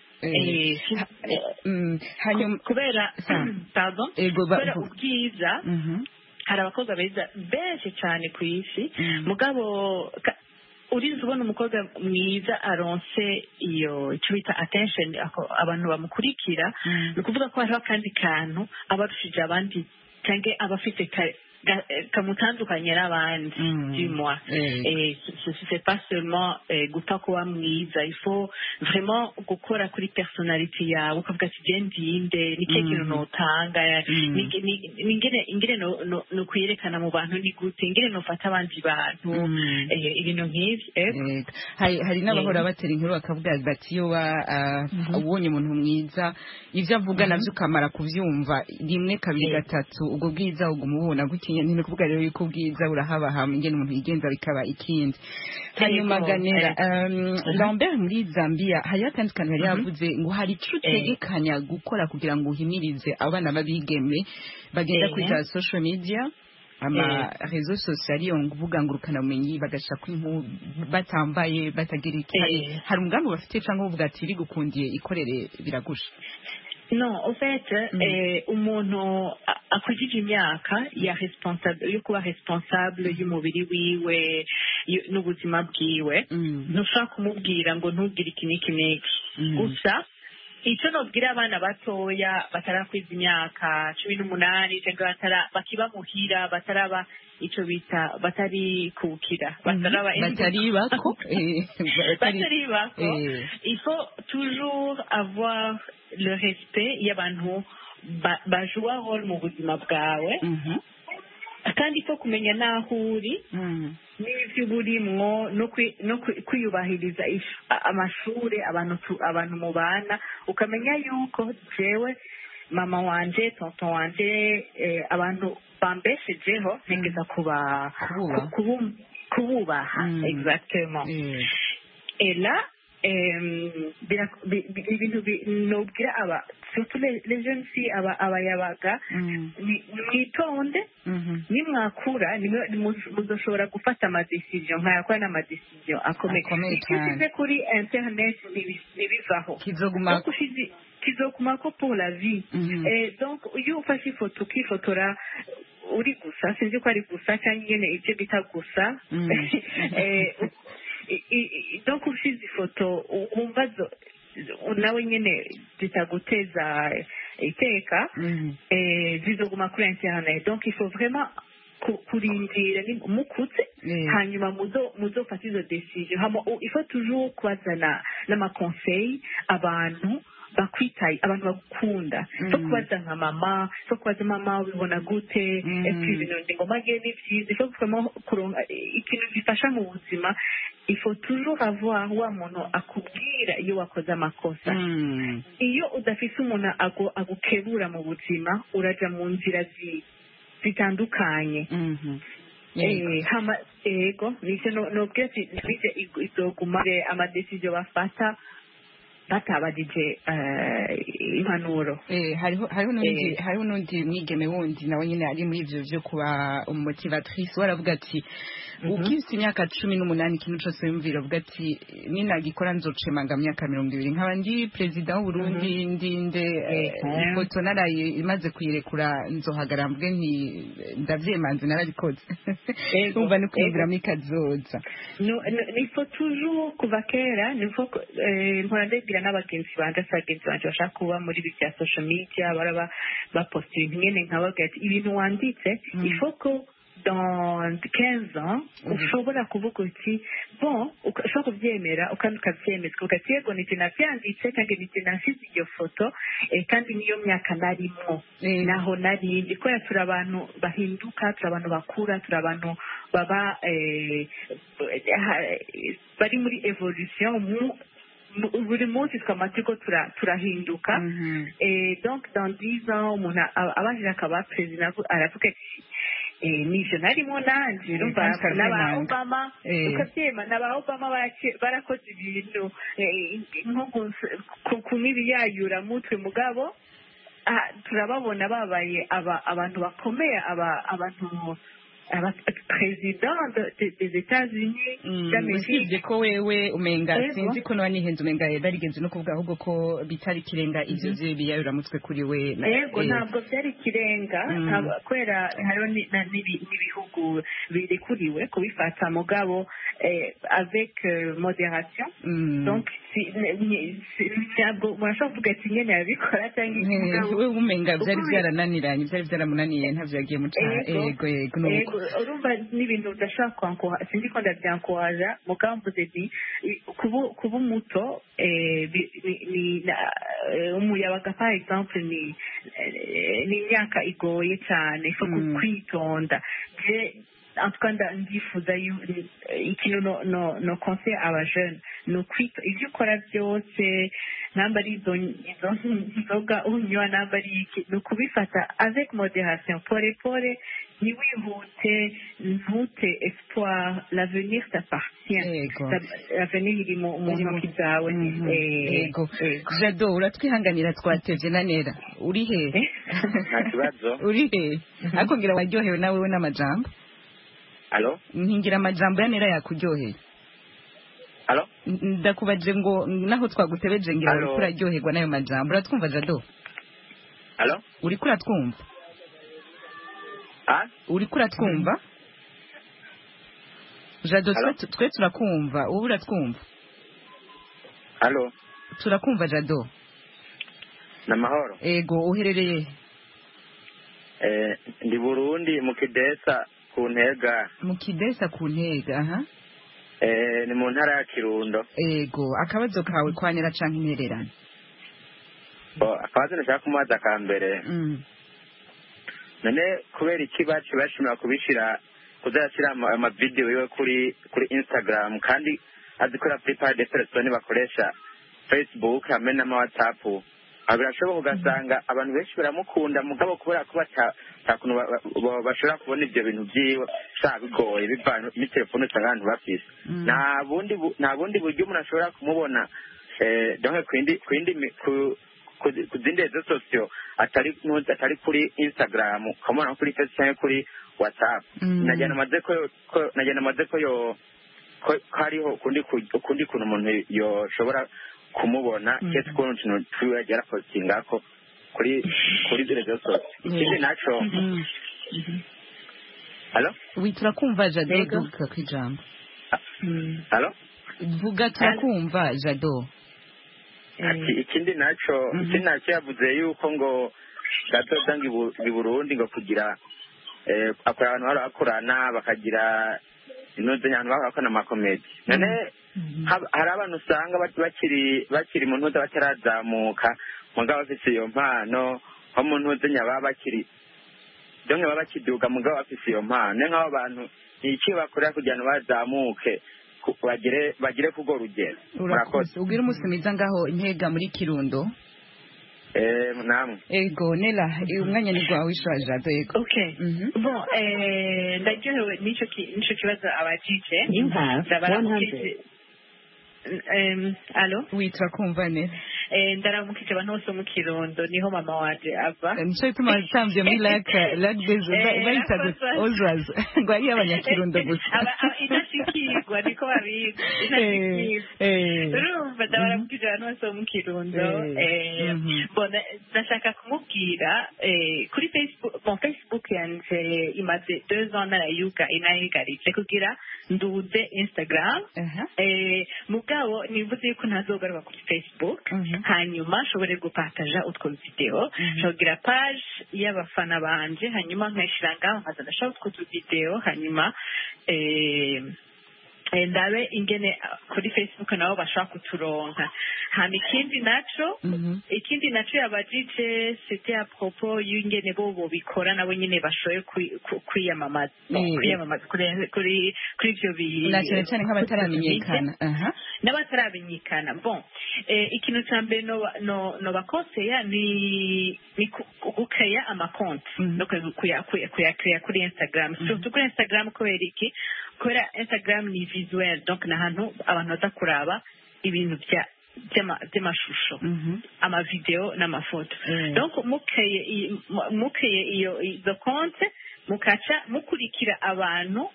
hanyuma kubera pardon kubera ubwiza hari abakobwa beza benshi cyane ku isi mugabo urinze ubona umukobwa mwiza aronse iyo icyo bita attention abantu bamukurikira ni ukuvuga ko hariho akandi kantu aba arushije abandi cyangwa aba afite kamutandukanye n'abandi dis-moi et c'est pas seulement guta kuba mwiza il faut vraiment gukora kuri personality yawe ukavuga ati je ndinde ni cyo kintu notanga ingene ingene no kwiyerekana mu bantu ni gute ingene nofata abandi bantu ibintu nk'ivyo hari hari n'abahora batera inkuru bakavuga bati yo ubonye umuntu mwiza ivyo avuga navyo ukamara kuvyumva rimwe kabiri gatatu ubwo bwiza ugumubona gutinya ni kuvuga rero yuko ubwiza urahaba hamwe ingene umuntu yigenza bikaba ikindi hanyuma ganera Lambert muri Zambia hari atandukanye yari yavuze ngo hari ico utegekanya gukora kugira ngo uhimirize abana babigeme bagenda kuri za social media ama réseaux sociaux yo nguvuga ngurukana umenyi bagashaka kwinku batambaye batagira iki hari umugambi bafite cyangwa uvuga ati iri gukundiye ikorere biragusha. Non, au fait, mm. eh, umuntu akwigije imyaka ya responsable yo kuba responsable y'umubiri wiwe n'ubuzima bwiwe ntushaka kumubwira ngo ntugire iki n'iki n'iki gusa icyo nobwira abana batoya batarakwiza imyaka cumi n'umunani cyangwa batara bakiba muhira bataraba icyo bita batari kukira bataraba batari bako batari bako il faut toujours avoir le respect y'abantu bajua role mu buzima bwawe kandi ko kumenya naho uri n'ibyo burimwo no kwiyubahiriza amashuri abantu abantu mubana ukamenya yuko jewe mama wanje tonton wanje abantu bambeshejeho ntegeza kuba kububaha exactement et là ibintu nobwira aba surtout les jeunes filles abayabaga mwitonde nimwakura muzoshobora gufata amadecision nkayakora n'amadecision akomeye kisize kuri internet nibivaho kizogumako pour la vie donc iyo ufashe ifoto ukifotora uri gusa sinzi ko ari gusa cyangwa ingene ibyo bita gusa donc ushize ifoto wumva nawe nyine zitaguteza iteka zizoguma kuri internet donc il faut vraiment kurindira mukutse hanyuma muzofata izo decision il faut toujours kubazana n'amaconseil abantu bakwitaye abantu bagukunda so kubaza nka mama so kubaza mama ubibona gute epi ibintu ndi ngoma ngiye ni byiza il faut vraiment kuronka ikintu gifasha mu buzima il faut toujours avoir wa muntu akubwira iyo wakoze amakosa iyo udafise umuntu agukebura mu buzima uraja mu nzira zitandukanye hama ego nicyo nobwira ati izoguma amadecision bafata batabajije impanuro hariho n'undi hariho n'undi mwigeme wundi nawe nyine ari muri ivyo vyo kuba umumotivatrice waravuga ati ukifise imyaka cumi n'umunani ikintu cose wumvira avuga ati ninagikora nzocemanga myaka mirongo ibiri nkaba ndi perezida w'uburundi ndinde ifoto naraye imaze kuyirekura nzohagara mvuge nti ndavyemanze narabikoze umva ni kwiyumviramo ikazoza nifo toujours kuva kera nifo mpora ndabwira n'abagenzi banje abagenzi banje bashaka kuba muri ibi bya social media baraba baposta ibintu nyene nkababwira ati ibintu wanditse ifoko dans quinze ans ushobora kuvuga uti bon ushobora kubyemera ukandi ukabyemeza ukavuga ati yego nijye nabyanditse cyangwa nijye nashyize iyo foto kandi niyo myaka narimwo naho narindi kubera turi abantu bahinduka turi abantu bakura turi abantu baba bari muri evolution buri munsi twamaze ko turahinduka donc dans dix ans umuntu abashije akaba perezida aravuga ati nivyo narimo nanje urumva n'aba Obama ukavyema n'aba Obama barakoze ibintu nko kumibiyayura mutwe mugabo turababona babaye abantu bakomeye abantu perezida des États-Unis d'Amérique ko wewe umenga sinzi ko no nihenze umenga yarigeze no kuvuga ahubwo ko bitari kirenga ivyo vyo biyayura mutwe kuri we yego ntabwo byari kirenga kwera hariho n'ibihugu birekuriwe kubifata mugabo avec modération donc ntabwo murashobora kuvuga ati nyene yabikora cyangwa wewe umenga byari byarananiranye byari byaramunaniye ntavyo yagiye mu yego yego nuko urumva n'ibintu udashaka kwankora sindi ko ndabyankoraja mugabo mvuze nti kuba umuto umuyabaga par exemple ni ni imyaka igoye cyane ifo kwitonda en tout cas ndifuza ikintu no no no conseil aba jeune no kwita ivyo ukora byose namba ari izo nzoga unywa namba ari iki no kubifata avec modération pore pore niwihute ntute espoir l'avenir t'appartient l'avenir iri mu ntoki zawe yego Jado uratwihanganira twatevye na nera uri he nta kibazo uri he ariko ngira waryohewe nawe we n'amajambo Alo? Nkingira amajambo ya nera yakuryoheye. Alo? Ndakubaje ngo naho twagutebeje ngira uri kuraryoherwa nayo majambo. Uratwumva Jado? Alo? Uri kuratwumva? Ah? Uri kuratwumva? Jado twe turakumva. Wowe uratwumva? Alo? Turakumva Jado. Namahoro. Ego uherereye? Eh ndi Burundi mu Kidesa ku ntega mu Kidesa ku ntega aha eh ni mu ntara ya Kirundo ego akabazo kawe kwanira canke intererano bo akabazo nashaka kumaza ka mbere mm none kubera ikibaci bashimira kubishira kuzashira ama video yiwe kuri kuri Instagram kandi azikora prepare de persone bakoresha Facebook hamwe na WhatsApp abirashoboka ugasanga abantu benshi baramukunda mugabo kubera ko batakuntu bashobora kubona ibyo bintu byiwe bigoye bivanye ni telefone usanga abantu bafise nta bundi nta bundi buryo umuntu ashobora kumubona donc kwindi kwindi ku zindi rezo sosiyo atari atari kuri Instagram ukamubona kuri Facebook cyangwa kuri WhatsApp najyana amaze ko najyana amaze ko yo ko hariho kundi kundi kuntu umuntu yoshobora kumubona cyese ko ntuntu tuwe yara postinga ko kuri kuri rezo sosiyo ikindi naco Allo witira kumva Jado ka kwijambo Allo vuga turakumva Jado ati ikindi naco ikindi naco yavuze yuko ngo gatozanga i Burundi ngo kugira eh akora abantu haro akorana bakagira inoze nyane bakora amakomedi none hari abantu usanga bakiri bakiri mu ntuza batarazamuka mugabo bafise iyo mpano nko mu ntuza nyaba bakiri donke baba bakiduga mugabo bafise iyo mpano ne nk'abo bantu iki bakorera kugira ngo bazamuke bagire bagire kugo rugero murakoze ugira umusumiza ngaho intega muri Kirundo eh namwe ego nela umwanya ni gwa wishaje Jado ego okay bon eh ndajyewe nico nico kibazo abajije you have one hundred Um, alo witwa kumvane eh ndaramukije abantu bose mu Kirundo niho mama waje ava nico ituma tambye muri lac lac des bayita ozwas ngo ari abanyakirundo gusa aba idashikirwa niko babizi idashikirwa urumva ndabaramukije abantu bose mu Kirundo eh bona ndashaka kumubwira eh kuri Facebook bon Facebook yanje imaze deux ans na yuka inayigaritse kugira nduze Instagram eh mugabo nivuze yuko ntazogaruka kuri Facebook hanyuma nshobore gupataja utwo video nshobora page y'abafana banje hanyuma nkashira ngaho nkaza ndashaka utwo video hanyuma eh ndabe ingene kuri Facebook nabo bashaka kuturonka hama ikindi naco ikindi naco yabajije c'était à propos y'ingene bo bo bikora nabo nyine bashoye kwiyamamaza kwiyamamaza kuri kuri kuri ivyo bi na cyane cyane nk'abataramenyekana aha n'abataramenyekana bon eh ikintu cyambere no no no bakonseya ni ni gukaya amakonti no kuya kuya kuya kuri Instagram surtout kuri Instagram ko eriki kora Instagram ni visuel donc na hantu abantu batakuraba ibintu bya by'amashusho ama video n'amafoto donc mukeye mukeye iyo izo konte mukaca mukurikira abantu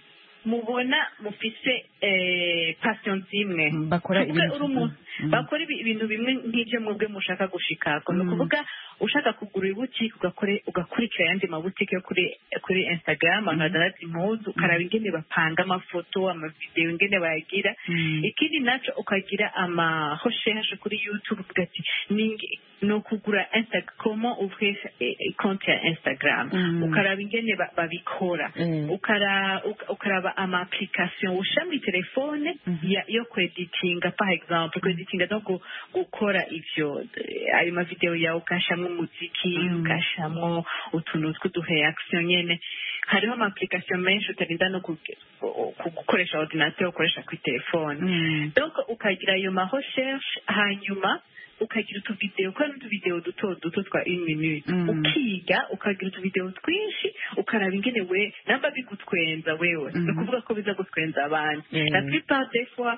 mubona mufise eh passion zimwe bakora ibintu bakora ibintu bimwe nk'ibyo mwebwe mushaka gushikako no kuvuga ushaka kugura ibutiki ugakore ugakurikira yandi mabutiki yo kuri kuri Instagram anadara impuzu ukaraba ingene bapanga amafoto ama video ingene bayagira ikindi naco ukagira ama recherche kuri YouTube ugati ningi no kugura Instagram comment ouvrir compte ya Instagram ukaraba ingene babikora ukara ukaraba ama application ushami telefone yo kweditinga par exemple kweditinga donc gukora ivyo ayo ma video ya ukashamwe umuziki ukashamwe utuntu tw'udu reaction nyene hariho ama application menshi utarinda no gukoresha ordinateur ukoresha ku telefone donc ukagira ayo ma recherche hanyuma ukagira utu video kwa utu video duto duto twa une minute ukiga ukagira utu video twinshi ukaraba ingene we namba bigutwenza wewe no kuvuga ko biza gutwenza abantu la plupart des fois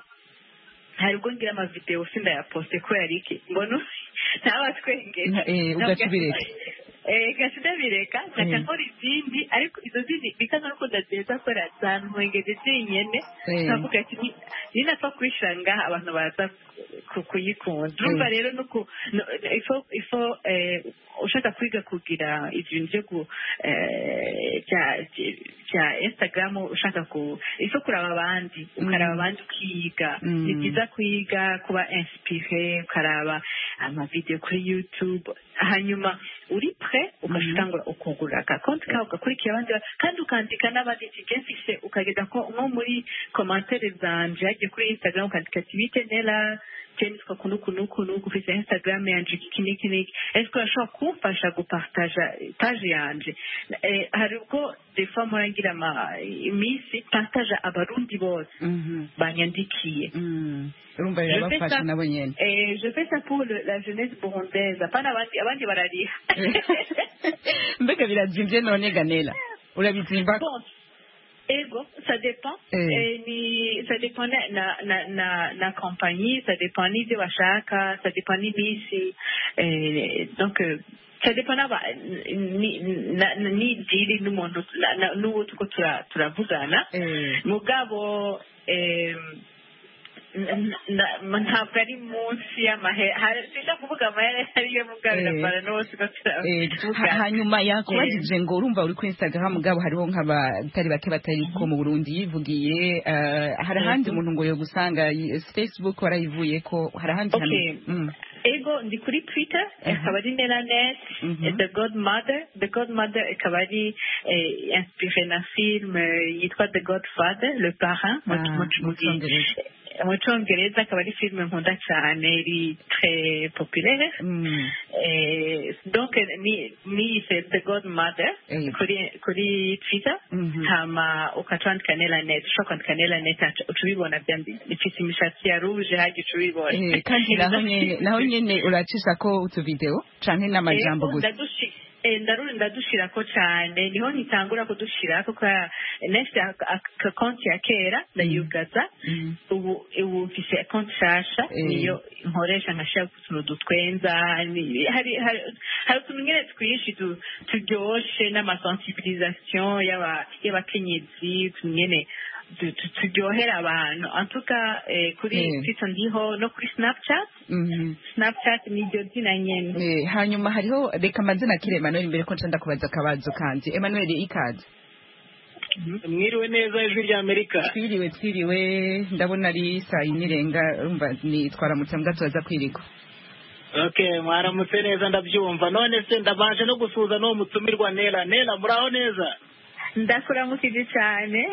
hari ubwo ngira ama video sinda ya poste ko yariki mbona ntabatwengeza eh ugasubireka eh gasida bireka nakakora izindi ariko izo zindi bikaza no kudageza kora zanwengeze zinyene navuga ati nina fa kwishanga abantu baza kuyikunda urumva rero nuko ifo ifo eh ushaka kwiga kugira ibintu byo ku eh cya cya Instagram ushaka ku ifo kuraba abandi ukaraba abandi ukiga ni byiza kwiga kuba inspiré ukaraba ama video kuri YouTube hanyuma uri pre ukashikangura ukugura ka konti ka ugakurikira abandi kandi ukandika n'abandi kigefise ukageza ko nko muri commentaire zanje yaje kuri Instagram ukandika tibite nela James kwa kunu kunu kunu kufisa Instagram yanje kini kini esko ashobora kumfasha gupartaja page yanje eh hari ubwo des fois murangira ama imisi partaja abarundi bose banyandikiye urumva yabafasha nabo nyene eh je fais ça pour le, la jeunesse burundaise apana abandi abandi barariha mbega birazimvye none ganela urabizimba Ego, ça dépend. Eh. Eh, ni, ça dépend na na na na compagnie, ça dépend ni de washaka, ça dépend ni misi. Eh, donc euh, ça dépend na ni na ni dili n'umuntu n'uwo tuko tura turavugana. Eh. Mugabo eh ntabwo ari munsi y'amahera sinda kuvuga amahera ariyo mugabira para nose hanyuma yakubajije ngo urumva uri kuri Instagram mugabo hariho nk'abatari bake batari ko mu Burundi yivugiye hari ahandi umuntu ngo yo gusanga Facebook warayivuye ko hari ahandi ego ndi kuri Twitter ikaba ari Nelanet the Godmother the Godmother ikaba ari inspiré na film yitwa The Godfather le parrain mu cyongereza akaba ari filime nkunda cyane iri très populaire donc ni ni c'est The Godmother kuri kuri Twitter hama ukatwandika Nelanet ushobora kwandika Nelanet ucubibona byandi ifite imishatsi ya rouge haje ucubibona kandi naho nyene naho nyene uracisha ko utu video canke n'amajambo gusa ndarurinda dushirako cyane niho ntitangura kudushira kuko nefite konti ya kera ndayugaza ubu ubu mfise konti nshasha niyo nkoresha nkashira utuntu dutwenza hari hari utuntu nyine twinshi turyoshe n'amasensibilisation y'abakenyezi nyine turyohera abantu antuka kuri Twitter ndiho no kuri Snapchat Snapchat niryo zina nyene hanyuma hariho reka amazina kire Emmanuel imbere ko nshanda kubaza akabazo kandi Emmanuel ikaze mwiriwe neza ijwi rya Amerika twiriwe twiriwe ndabona ari saa yinirenga urumva ni twaramutse mugatoza kwiriko Okay mwaramutse neza ndabyumva none se ndabanje no gusuza no mutumirwa Nela Nela muraho neza ndakuramukije cyane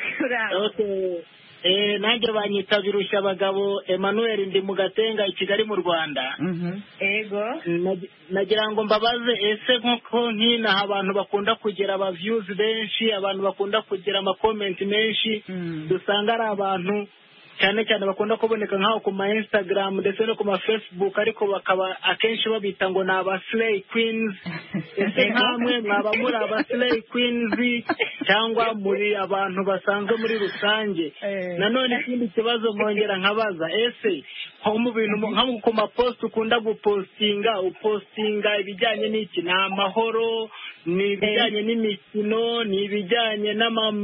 okay eh nanjye banyita birusha abagabo Emmanuel ndi mu Gatenga i Kigali mu Rwanda ego nagira ngo mbabaze ese nko nkina abantu bakunda kugira aba views benshi abantu bakunda kugira ama comment menshi dusanga ari abantu cyane cyane bakunda kuboneka nkaho ku ma Instagram ndetse no ku ma Facebook ariko bakaba akenshi babita ngo ni aba slay queens ese nkamwe mwaba muri aba slay queens cyangwa muri abantu basanzwe muri rusange nanone ikindi kibazo mwongera nkabaza ese nko mu bintu nko ku ma post ukunda gupostinga upostinga ibijyanye n'iki ni amahoro ni ibijyanye n'imikino ni ibijyanye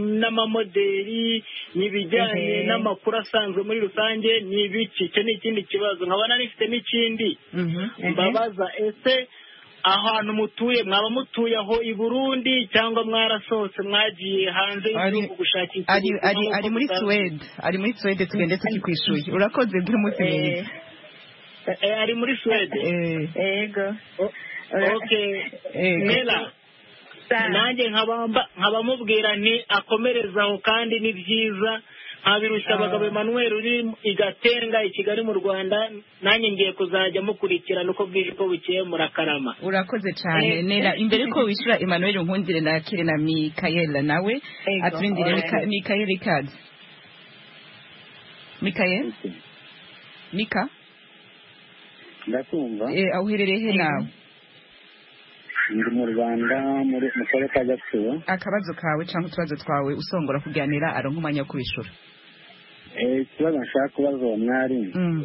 n'amamoderi ni ibijyanye n'amakuru asanzwe muri rusange ni ibiki icyo ni ikindi kibazo nkabona nifite n'ikindi mbabaza ese ahantu mutuye mwaba mutuye aho i Burundi cyangwa mwarasohotse mwagiye hanze y'igihugu gushakisha ari ari ari muri Sweden ari muri Sweden tugende tukikwishuye urakoze bwira umunsi mwiza eh ari muri Sweden yego okay Nela nanjye nkabamba nkabamubwira nti akomerezaho kandi ni byiza nkabirusha abagabo Emmanuel uri i Gatenga i Kigali mu Rwanda nanjye ngiye kuzajya mukurikirana uko bwije ko bukeye murakarama urakoze cyane Nela imbere ko wishura Emmanuel nkundire na Kire na Mikaela nawe aturindire Mikaela ikaze Mikaela Mika ndakumva eh ahuherereye he nawe ndi mu Rwanda muri mu karere ka Gatsibo akabazo kawe cyangwa utubazo twawe usongora kuganira aronka umwanya wo kubishura eh ikibazo nshaka kubaza uwo mwari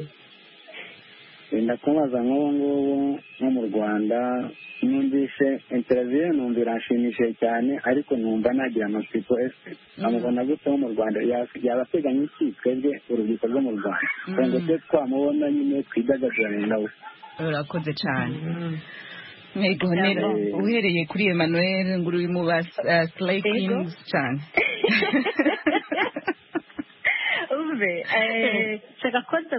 wenda kubaza nk'ubu ngubu nko mu Rwanda numvise interview numva irashimishije cyane ariko numva nagira amatsiko ese amubona gute mu Rwanda yabateganya iki twebwe urubyiruko rwo mu Rwanda ngo twe twamubona nyine twidagadurane nawe urakoze cyane Nego nero uhereye kuri Emmanuel nguru mu ba Slay Queens cyane uve eh chaka kwanza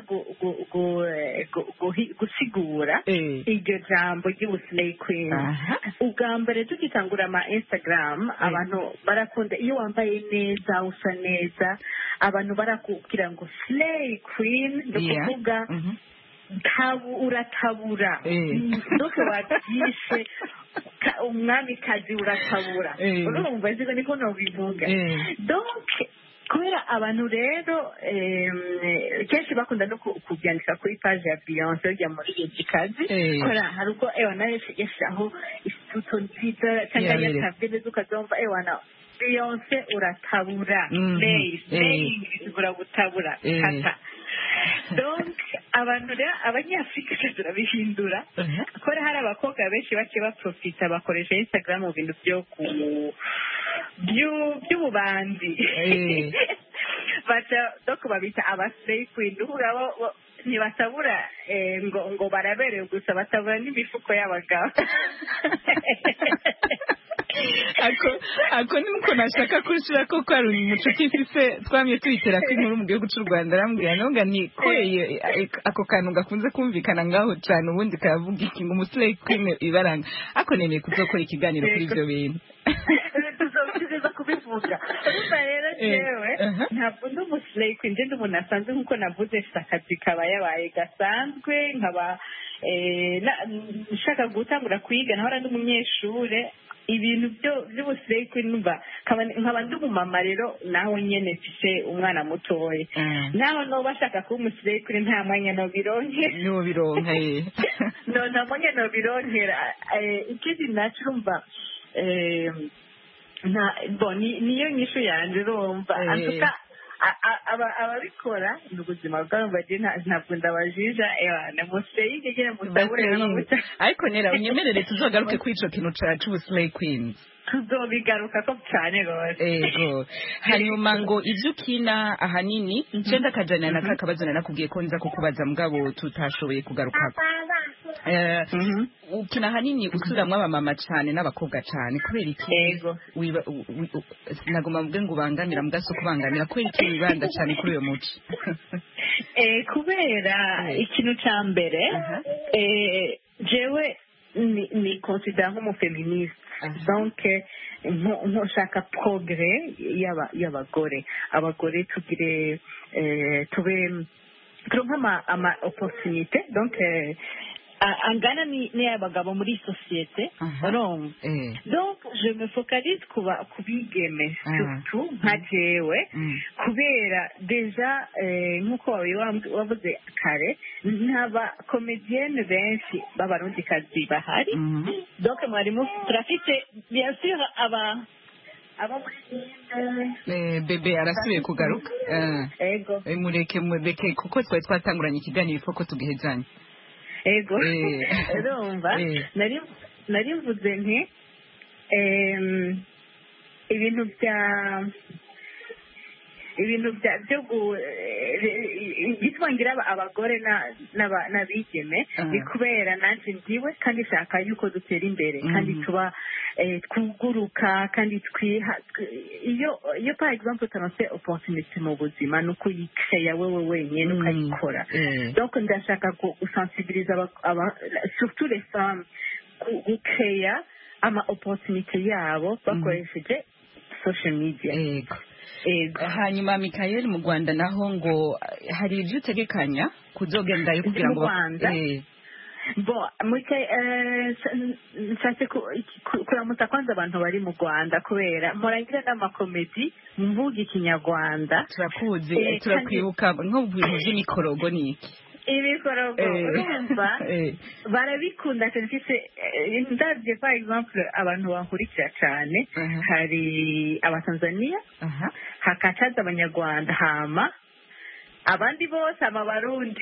gusigura iryo jambo ry'u Slay Queens ugambere tukitangura ama Instagram abantu barakunda iyo wambaye neza usa neza abantu barakubwira ngo Slay Queen ndukuvuga tabu uratabura ndoke wabyishe umwami kazi uratabura urumva nzigo niko no bivuga donc kubera abantu rero kenshi bakunda no kubyandika kuri page ya Beyonce ujya muri iyi kazi kora hari uko ewana yeshaho istuto nziza cyangwa yakabye ukazomva ewana Beyonce uratabura play play bigura gutabura kata donc abantu rero abanyafrika turabihindura akora hari abakobwa benshi bake baprofita bakoresha Instagram mu bintu byo ku by'ububanzi baca doko babita aba Slay Queen urabo ntibatabura ngo ngo baraberewe gusa batabura n'imifuko y'abagabo ako ako nuko nashaka kushira ko kwari umuco tifise twamye twitera ko inkuru mu gihugu cy'u Rwanda arambwira nonga ni koye ako kantu gakunze kumvikana ngaho cyane ubundi kavuga iki ngo Slay Queen ibaranga ako nene kuzokora ikiganiro kuri ibyo bintu tuzobiza kubivuga uba rero jewe ntabwo ndi umu Slay Queen ndi umuntu asanzwe nkuko navuze akazi kaba yabaye gasanzwe nkaba nshaka gutangura kwiga naho ndi umunyeshure ibintu byo by'ubusireyi kuri numva nkaba ndi umumama rero naho nyene mfise umwana mutoya naho no bashaka kuba umusireyi kuri nta mwanya no bironke no bironke no nta mwanya no bironkera ikindi naco urumva nta bon niyo nyishu yanje urumva antuka ababikora ni ubuzima bwabo bagena ntabwo ndabajija na museyi ngegera musabure n'amavuta ariko nera unyemerere tuzogaruke kuri ico kintu cacu ubuslay queens tuzobigaruka ko cyane rwose ego hanyuma ngo ivyo ukina ahanini cenda kajana na kakabazo nakubwiye ko nza kukubaza mugabo tutashoboye kugarukako eh ukina ahanini usuramwe abamama cyane n'abakobwa cyane kubera iki ego nagoma mvuge ngo bangamira mugaso kubangamira kubera iki wibanda cyane kuri uyo muci eh kubera ikintu ca mbere eh jewe ni ni considère nk'umufeministe donc ntushaka progrès yaba y'abagore abagore tugire tube turonka ama ama opportunité donc angana ni ni abagabo muri société urumva donc je me focalise kuba kubigeme surtout nka jewe kubera deja nkuko wavuze kare n'aba comédienne benshi b'abarundikazi bahari donc mwarimu turafite bien sûr aba aba eh bebe arasubiye kugaruka ego mureke mureke kuko twari twatanguranye ikiganiro ifoko tugehezanye ego urumva nari nari mvuze nti ibintu bya ibintu bya byo gitwangira abagore n'abigeme ni kubera nanjye ndiwe kandi nshaka yuko dutera imbere kandi tuba twuguruka kandi twiha iyo iyo par exemple utanose opportunité mu buzima no kuyikaya wewe wenyine ukayikora donc ndashaka gusensibiliser surtout les femmes gukaya ama opportunité yabo bakoresheje social media hanyuma Michael mu Rwanda naho ngo hari ibyo utegekanya kuzogendayo kugira ngo bo muke nshatse kuramutsa kwanza abantu bari mu Rwanda kubera murangira n'amakomedi mvuga ikinyarwanda turakuze turakwibuka nko bintu by'imikorogo niki ibikorogo urumva barabikunda cyane mfise ndabye par exemple abantu bankurikira cyane hari abatanzania hakacaza abanyarwanda hama abandi bose amabarundi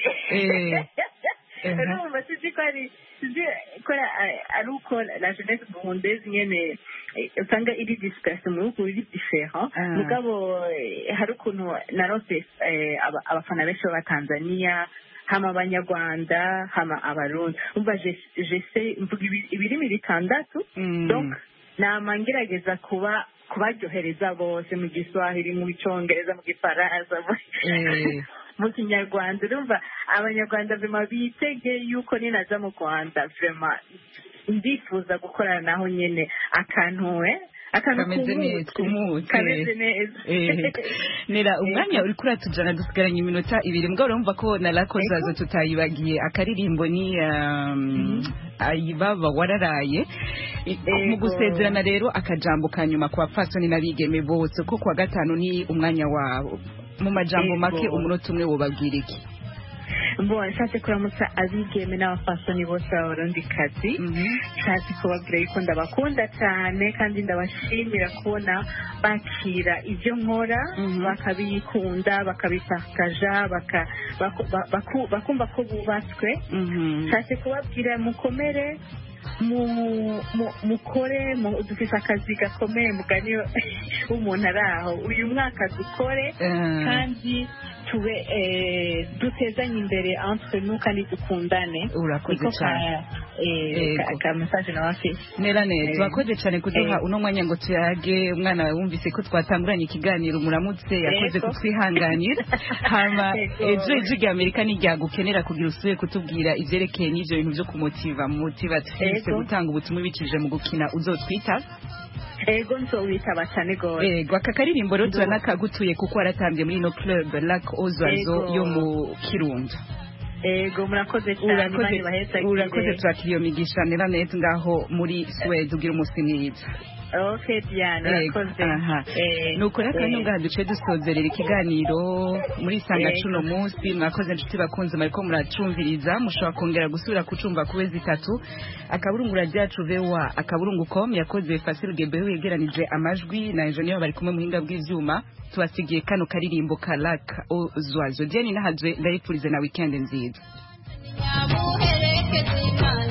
urumva sizi ko ari sizi ko ari uko la jeunesse burundaise nyene usanga iri disperse mu bihugu biri différent mugabo hari ukuntu narose abafana benshi b'abatanzania hama abanyarwanda hama abarundi umva jese mvuga ibirimi bitandatu donc nama ngerageza kuba kubaryohereza bose mu giswahili mu cyongereza mu gifaransa mu kinyarwanda urumva abanyarwanda vema bitege yuko ninaza mu Rwanda vema ndifuza gukorana naho nyene akantu we kameze neza kameze neza nera umwanya uri kuri atujana dusigaranye iminota ibiri mbwa urumva ko na lako zazo tutayibagiye akaririmbo ni ayibaba wararaye mu gusezerana rero akajambo kanyuma kwa fasoni nabigeme bose ko kwa gatanu ni umwanya wabo mu majambo make umunota umwe wobabwira iki mbona nshatse kuramutsa abigeme n'abafasoni bose b'abarundikazi nshatse kubabwira yuko ndabakunda cyane kandi ndabashimira kubona bakira ibyo nkora bakabikunda bakabisakaja bakumva ko bubatswe nshatse kubabwira mukomere mukore dufite akazi gakomeye mugani w'umuntu ari aho uyu mwaka dukore kandi tube dutezanye imbere entre nous kandi dukundane urakoze cyane ka message na wafi nera neza twakoze cyane kuduha uno mwanya ngo tuyage umwana wawe wumvise ko twatanguranye ikiganiro muramutse yakoze kutwihanganira hama ejo ejo rya Amerika niryagukenera kugira usubire kutubwira ivyerekeye n'ivyo bintu byo kumotiva motivatrice gutanga ubutumwa bicishije mu gukina uzotwita ego nzowitaba cyane gose ego aka karirimbo rero turanakagutuye kuko waratambye muri no club Lac Ozwazo yo mu Kirundo ego murakoze cyane urakoze urakoze turakira iyo migisha nera net ngaho muri Sweden ugira umunsi mwiza. Okay Diana urakoze. Aha. Nuko reka nunga duce dusozerera ikiganiro muri sanga cuno munsi mwakoze nshuti bakunze mariko muracumviriza mushobora kongera gusubira kucumva kuwezi itatu akaburungu radiyacu vewa akaburungu com yakoze Fasil Gebeho yegeranije amajwi na engineer bari kumwe muhinga bw'ivyuma tubasigiye kano karirimbo kalaka ozwazo Jenny nahazwe ndaripurize na weekend nziza.